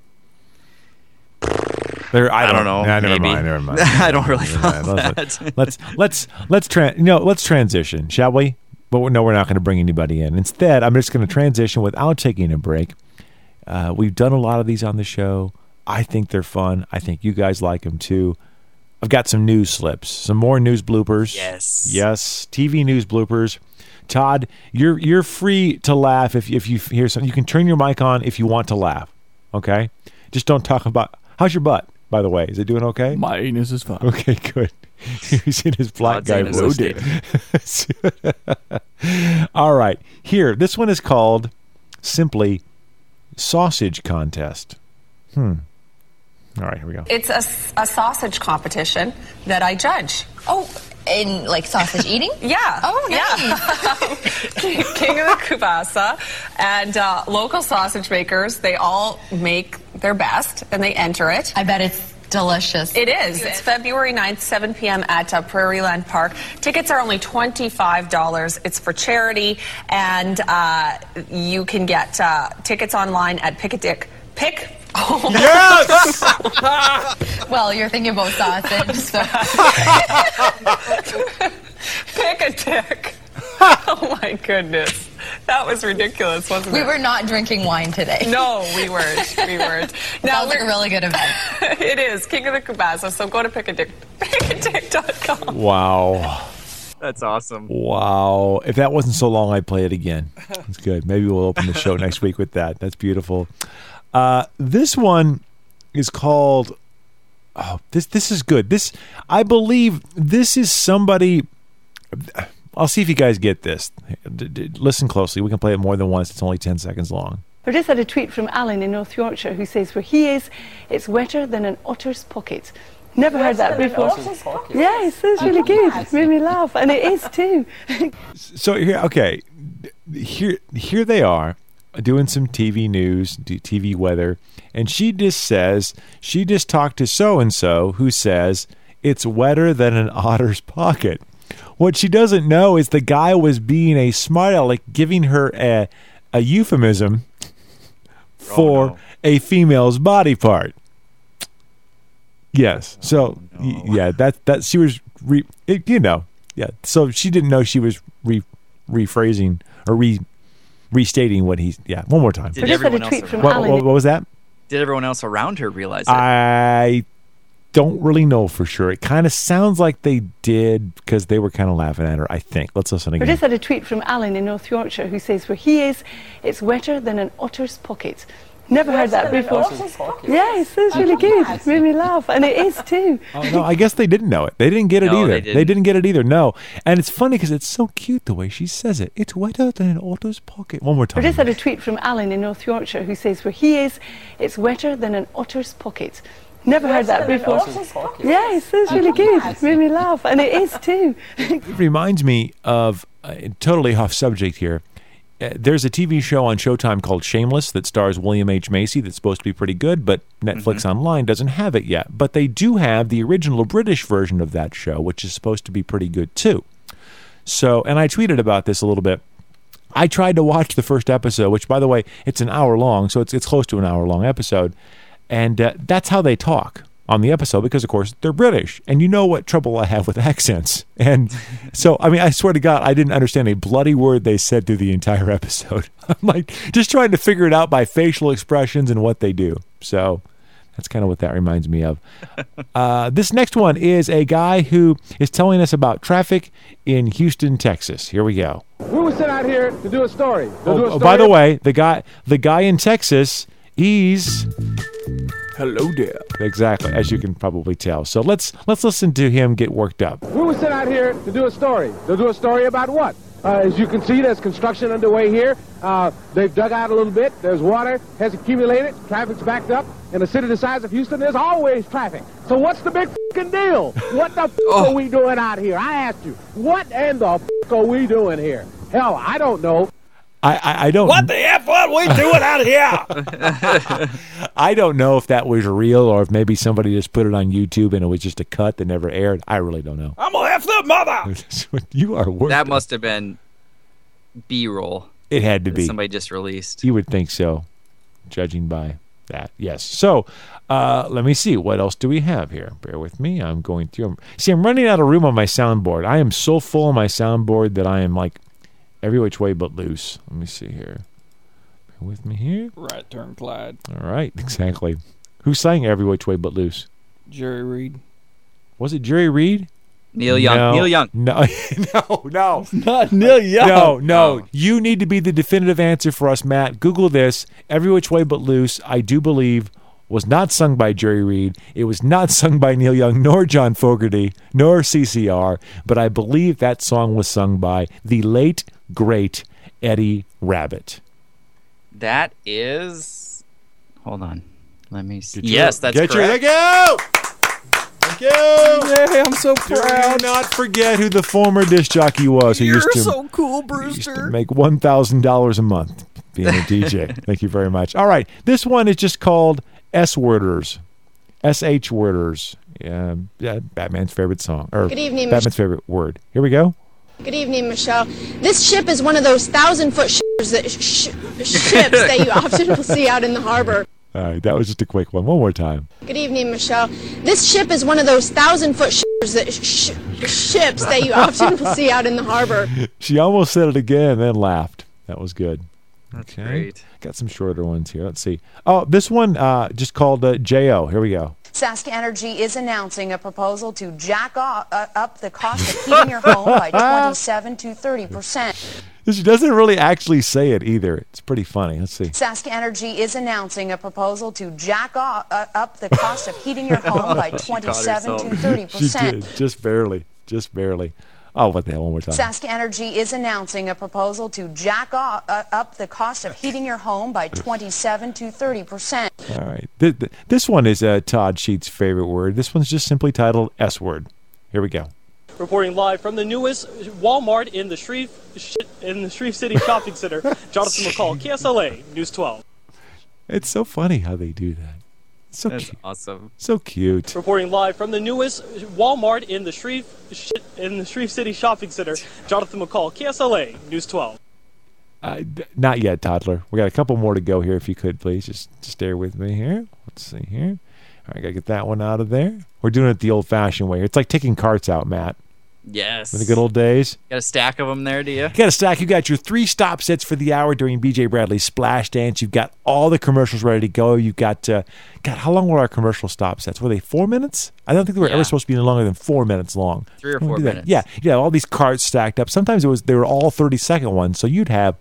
I don't know. Nah, never mind. I don't really follow that. Let's transition, shall we? But no, we're not going to bring anybody in. Instead, I'm just going to transition without taking a break We've done a lot of these on the show. I think they're fun. I think you guys like them too. I've got some news slips, some more news bloopers. Yes, TV news bloopers. Todd, you're free to laugh if you hear something. You can turn your mic on if you want to laugh. Okay, just don't talk about. How's your butt, by the way? Is it doing okay? My anus is fine. Okay, good. He's in his black guy voice. All right, here. This one is called simply Sausage Contest. All right, here we go. It's a sausage competition that I judge. Oh, in like sausage eating? Yeah. Oh, nice. Yeah. King of the Kubasa and local sausage makers, they all make their best and they enter it. I bet it's delicious. It is. It's February 9th, 7 p.m. at Prairieland Park. Tickets are only $25. It's for charity, and you can get tickets online at Oh. Yes! Well, you're thinking about sausage, so. Pick a tick. Oh, my goodness. That was ridiculous, wasn't it? We were not drinking wine today. No, we weren't. We weren't. Sounds like a really good event. It is. King of the Kubasa, so go to pickatick.com. Wow. That's awesome. Wow. If that wasn't so long, I'd play it again. That's good. Maybe we'll open the show next week with that. That's beautiful. This one is called. Oh, this is good. This, I believe, this is somebody. I'll see if you guys get this. Listen closely. We can play it more than once. It's only 10 seconds long. I just had a tweet from Alan in North Yorkshire who says, where he is, it's wetter than an otter's pocket. Never heard that before. Yes, that's really good. It made me laugh, and it is too. So here they are doing some TV news, TV weather, and she just talked to so-and-so who says it's wetter than an otter's pocket. What she doesn't know is the guy was being a smart aleck, giving her a euphemism for a female's body part. Yes. So, yeah, that she was, yeah. So she didn't know she was rephrasing or restating what he's, one more time. Did everyone else what was that? Did everyone else around her realize it? I don't really know for sure. It kind of sounds like they did because they were kind of laughing at her, I think. Let's listen again. I just had a tweet from Alan in North Yorkshire who says, where he is, it's wetter than an otter's pocket. Never heard that before. Yes, that's really good. It made me laugh, and it is too. Oh, no, I guess they didn't know it. They didn't get it either. They didn't get it either. No, and it's funny because it's so cute the way she says it. It's wetter than an otter's pocket. One more time. I just had a tweet from Alan in North Yorkshire who says, where he is, it's wetter than an otter's pocket. Never heard that before. Yes, that's really good. It made me laugh, and it is too. It reminds me of totally off subject here. There's a TV show on Showtime called Shameless that stars William H. Macy that's supposed to be pretty good, but Netflix Online doesn't have it yet. But they do have the original British version of that show, which is supposed to be pretty good too. So, and I tweeted about this a little bit. I tried to watch the first episode, which, by the way, it's an hour long, so it's close to an hour-long episode. And that's how they talk on the episode because, of course, they're British. And you know what trouble I have with accents. And so, I mean, I swear to God, I didn't understand a bloody word they said through the entire episode. I'm like just trying to figure it out by facial expressions and what they do. So that's kind of what that reminds me of. This next one is a guy who is telling us about traffic in Houston, Texas. Here we go. We were sent out here to do a story. By the way, the guy in Texas, he's... Hello there. Exactly, as you can probably tell. So let's listen to him get worked up. We were sent out here to do a story. To do a story about what? As you can see, there's construction underway here. They've dug out a little bit. There's water has accumulated. Traffic's backed up. In a city the size of Houston, there's always traffic. So what's the big f***ing deal? What the f*** are we doing out here? I asked you. What in the f*** are we doing here? Hell, I don't know. I don't. What the F are we doing out here? I don't know if that was real or if maybe somebody just put it on YouTube and it was just a cut that never aired. I really don't know. I'm gonna F the mother. You are worse. That must have been B-roll. It had to be. Somebody just released. You would think so, judging by that. Yes. So let me see. What else do we have here? Bear with me. I'm going through. See, I'm running out of room on my soundboard. I am so full on my soundboard that I am like every which way but loose. Let me see here. Bear with me here. Right turn, Clyde. All right, exactly. Who sang Every Which Way But Loose? Jerry Reed. Was it Jerry Reed? Neil Young. No. Neil Young. No, no. Not Neil Young. No. You need to be the definitive answer for us, Matt. Google this. Every Which Way But Loose, I do believe, was not sung by Jerry Reed. It was not sung by Neil Young, nor John Fogerty, nor CCR. But I believe that song was sung by the late, great Eddie Rabbitt. That is... Hold on. Let me see. Yes, that's correct. correct. Thank you! Thank you! Yay, I'm so proud. Do not forget who the former disc jockey was who You're used to, so cool, used to Brewster. make $1,000 a month being a DJ. Thank you very much. All right, this one is just called S-Worders. S-H Worders. Yeah, Batman's favorite song. Or Good evening, Batman's favorite word. Here we go. Good evening, Michelle. This ship is one of those 1,000-foot ships that you often will see out in the harbor. All right, that was just a quick one. One more time. Good evening, Michelle. This ship is one of those 1,000-foot ships that you often will see out in the harbor. She almost said it again and then laughed. That was good. That's great. Got some shorter ones here. Let's see. Oh, this one just called J.O. Here we go. Sask Energy is announcing a proposal to jack up the cost of heating your home by 27 to 30%. She doesn't really actually say it either. It's pretty funny. Let's see. Sask Energy is announcing a proposal to jack up the cost of heating your home by 27 to 30%. She did. Just barely. Just barely. Oh, what the hell? One more time. Sask Energy is announcing a proposal to jack up the cost of heating your home by 27 to 30%. All right. This one is Todd Sheets' favorite word. This one's just simply titled S-Word. Here we go. Reporting live from the newest Walmart in the Shreve City Shopping Center, Jonathan McCall, KSLA News 12. It's so funny how they do that. So That's cute. awesome. So cute. Reporting live from the newest Walmart in the Shreve City Shopping Center, Jonathan McCall, KSLA News 12. Not yet, toddler. We got a couple more to go here. If you could, please just stay with me here. Let's see here. All right, gotta get that one out of there. We're doing it the old-fashioned way. It's like taking carts out, Matt. Yes. In the good old days. Got a stack of them there, do you? You got a stack. You got your 3 stop sets for the hour during BJ Bradley's Splash Dance. You've got all the commercials ready to go. You've got, God, how long were our commercial stop sets? Were they 4 minutes? I don't think they were ever supposed to be any longer than 4 minutes long. 3 or 4 minutes. Yeah, all these carts stacked up. Sometimes they were all 30-second ones, so you'd have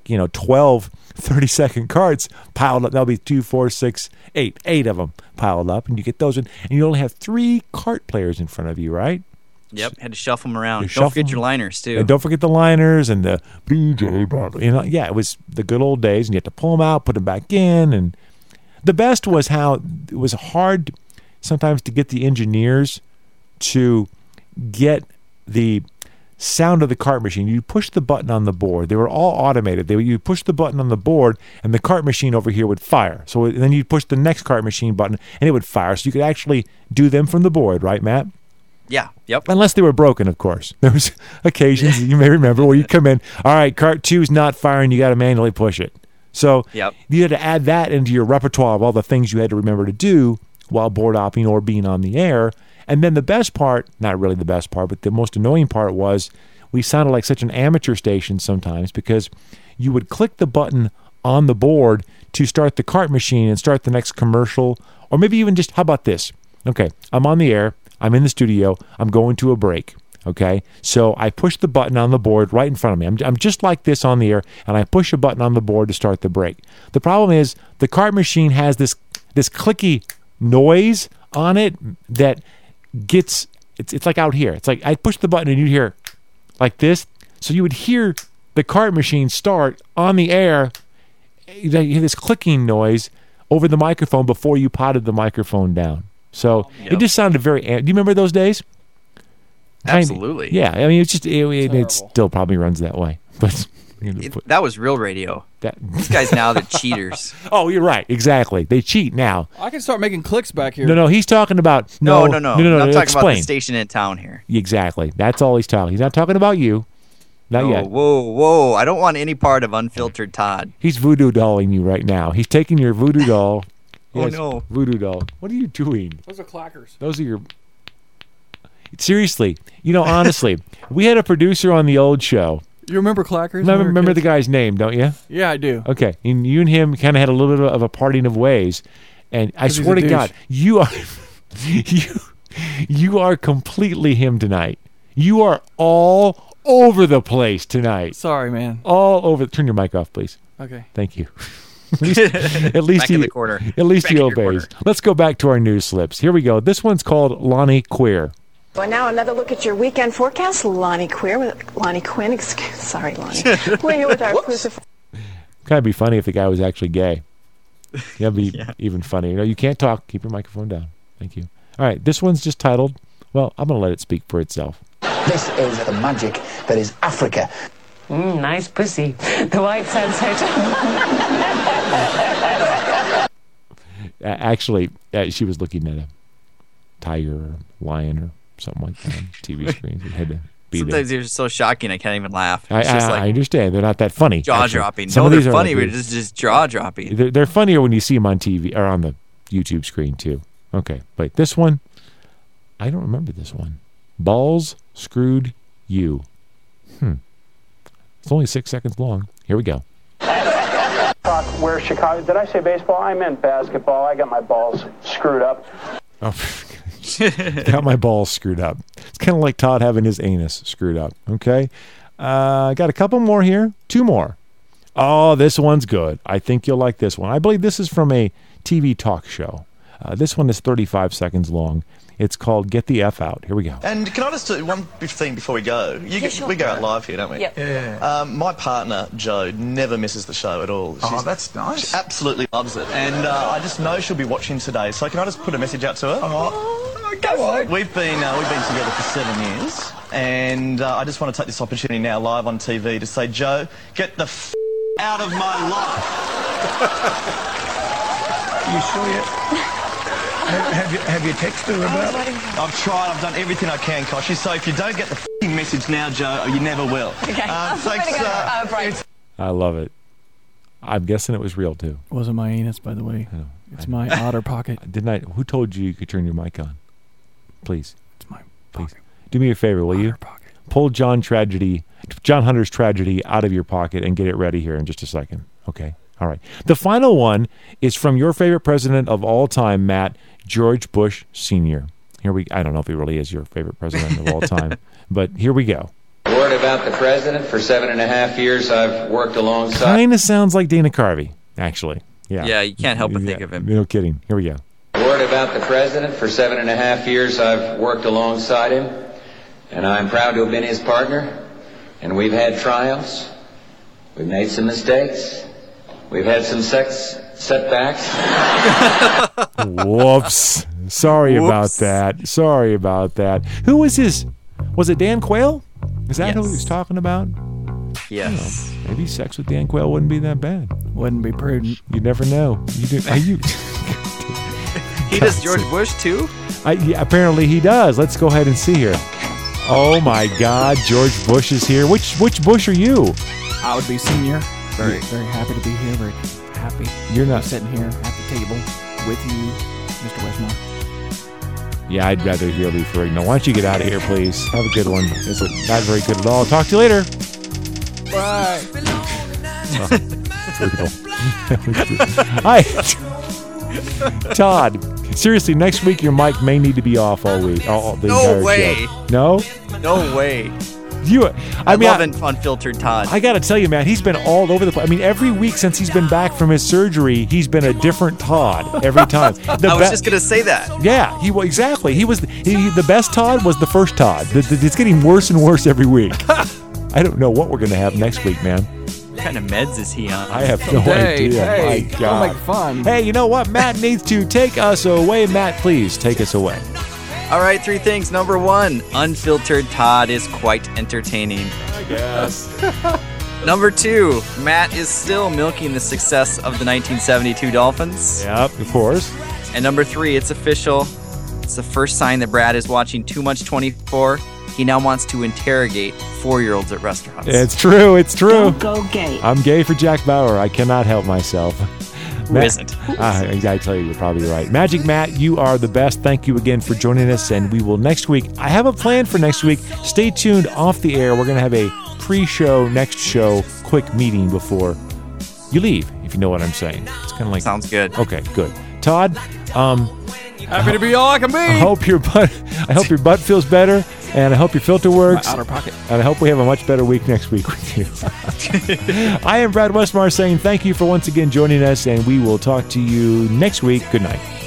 12 30-second carts piled up. That'll be 2, 4, 6, 8 of them piled up, and you get those in, and you only have 3 cart players in front of you, right? Yep, had to shuffle them around. Don't forget your liners, too. And don't forget the liners and the BJ Bradley. It was the good old days, and you had to pull them out, put them back in. And the best was how it was hard sometimes to get the engineers to get the sound of the cart machine. You push the button on the board. They were all automated. You push the button on the board, and the cart machine over here would fire. So then you push the next cart machine button, and it would fire. So you could actually do them from the board, right, Matt? Yeah, yep. Unless they were broken, of course. There was occasions you may remember where you come in, all right, cart 2's not firing, you got to manually push it. So you had to add that into your repertoire of all the things you had to remember to do while board hopping or being on the air. And then the best part, not really the best part, but the most annoying part was we sounded like such an amateur station sometimes because you would click the button on the board to start the cart machine and start the next commercial, or maybe even just, how about this? Okay, I'm on the air. I'm in the studio. I'm going to a break, okay? So I push the button on the board right in front of me. I'm just like this on the air, and I push a button on the board to start the break. The problem is the cart machine has this clicky noise on it that gets, it's like out here. It's like I push the button and you hear like this. So you would hear the cart machine start on the air. You hear this clicking noise over the microphone before you potted the microphone down. So it just sounded very. Do you remember those days? Absolutely. Yeah, I mean, it's just it still probably runs that way. But that was real radio. These guys now, they're cheaters. Oh, you're right. Exactly. They cheat now. I can start making clicks back here. No. He's talking about no. I'm talking explain. about the station in town here. Exactly. That's all he's talking. He's not talking about you. Not yet. Whoa! I don't want any part of Unfiltered Todd. He's voodoo dolling you right now. He's taking your voodoo doll. Yes, no. Voodoo doll. What are you doing? Those are clackers. Those are your... Seriously. Honestly, we had a producer on the old show You remember Clackers? Remember the guy's name, don't you? Yeah, I do. Okay, and you and him kind of had a little bit of a parting of ways, and I swear to God, you are completely him tonight. You are all over the place tonight. Sorry, man. All over. Turn your mic off, please. Okay. Thank you. At least back in the corner. At least he obeys. Let's go back to our news slips. Here we go. This one's called Lonnie Queer. Well, now another look at your weekend forecast. Lonnie Quinn. Sorry, Lonnie. We're here with our exclusive. Kind of be funny if the guy was actually gay. That'd be even funnier. No, you can't talk. Keep your microphone down. Thank you. All right, this one's just titled, well, I'm going to let it speak for itself. This is the magic that is Africa. Nice pussy. The White Sands Hotel. Actually, she was looking at a tiger or lion or something like that on TV screens. It had to be Sometimes there. they're so shocking I can't even laugh. I understand. They're not that funny. Jaw-dropping. Some No, of these they're are funny, like- but it's just jaw-dropping. They're funnier when you see them on TV or on the YouTube screen, too. Okay, wait. This one, I don't remember this one. Balls Screwed You. It's only 6 seconds long. Here we go. Talk where Chicago. Did I say baseball? I meant basketball. I got my balls screwed up. Oh, got my balls screwed up. It's kind of like Todd having his anus screwed up. Okay. Got a couple more here. 2 more. Oh, this one's good. I think you'll like this one. I believe this is from a TV talk show. This one is 35 seconds long. It's called Get the F Out. Here we go. And can I just do one thing before we go? We go out live here, don't we? Yep. Yeah. My partner, Jo, never misses the show at all. That's nice. She absolutely loves it. And I just know she'll be watching today. So can I just put a message out to her? Go on. We've been together for 7 years. And I just want to take this opportunity now live on TV to say, Jo, get the out of my life. You sure yet? Have you texted her about it? I've tried. I've done everything I can, Koshy. So if you don't get the f***ing message now, Jo, you never will. Okay. Thanks. I love it. I'm guessing it was real, too. It wasn't my anus, by the way. It's my otter pocket. Who told you could turn your mic on? Please. It's my Please. Do me a favor, will you? Pocket. Pull John Hunter's tragedy out of your pocket and get it ready here in just a second. Okay? All right. The final one is from your favorite president of all time, Matt, George Bush Sr. I don't know if he really is your favorite president of all time, but here we go. A word about the president. For 7.5 years, I've worked alongside. Kind of sounds like Dana Carvey, actually. Yeah. Yeah, you can't help but think of him. No kidding. Here we go. A word about the president. For 7.5 years, I've worked alongside him, and I'm proud to have been his partner. And we've had triumphs. We've made some mistakes. We've had some setbacks. Whoops. Sorry about that. Who was his? Was it Dan Quayle? Is that who he was talking about? Yes. Maybe sex with Dan Quayle wouldn't be that bad. Wouldn't be prudent. You never know. He does George Bush too? Yeah, apparently he does. Let's go ahead and see here. Oh my God, George Bush is here. Which Bush are you? I would be senior. Very, very happy to be here. Very happy. You're not sitting here at the table with you, Mr. Westmore. Yeah, I'd rather hear Lee Ferrigno. Why don't you get out of here, please? Have a good one. It's not very good at all. Talk to you later. Bye. Brutal. Hi. Todd, seriously, next week your mic may need to be off all week. The entire way. Show. No? No way. I love Unfiltered Todd. I got to tell you, man, he's been all over the place. I mean, every week since he's been back from his surgery, he's been a different Todd every time. I was just going to say that. Yeah, exactly. The best Todd was the first Todd. It's getting worse and worse every week. I don't know what we're going to have next week, man. What kind of meds is he on? I have no idea. Hey, My God. don't make fun. Hey, you know what? Matt needs to take us away. Matt, please take us away. All right, 3 things. Number 1, Unfiltered Todd is quite entertaining. I guess. Number 2, Matt is still milking the success of the 1972 Dolphins. Yep, of course. And number 3, it's official. It's the first sign that Brad is watching too much 24. He now wants to interrogate 4-year-olds at restaurants. It's true. Don't go gay. I'm gay for Jack Bauer. I cannot help myself. Who isn't? I tell you, you're probably right. Magic Matt, you are the best. Thank you again for joining us, and we will next week. I have a plan for next week. Stay tuned off the air. We're going to have a pre-show, next show, quick meeting before you leave, if you know what I'm saying. It's kind of like... Sounds good. Okay, good. Todd, happy to be all I can be. I hope your butt feels better, and I hope your filter works. My outer pocket. And I hope we have a much better week next week with you. I am Brad Westmar saying thank you for once again joining us, and we will talk to you next week. Good night.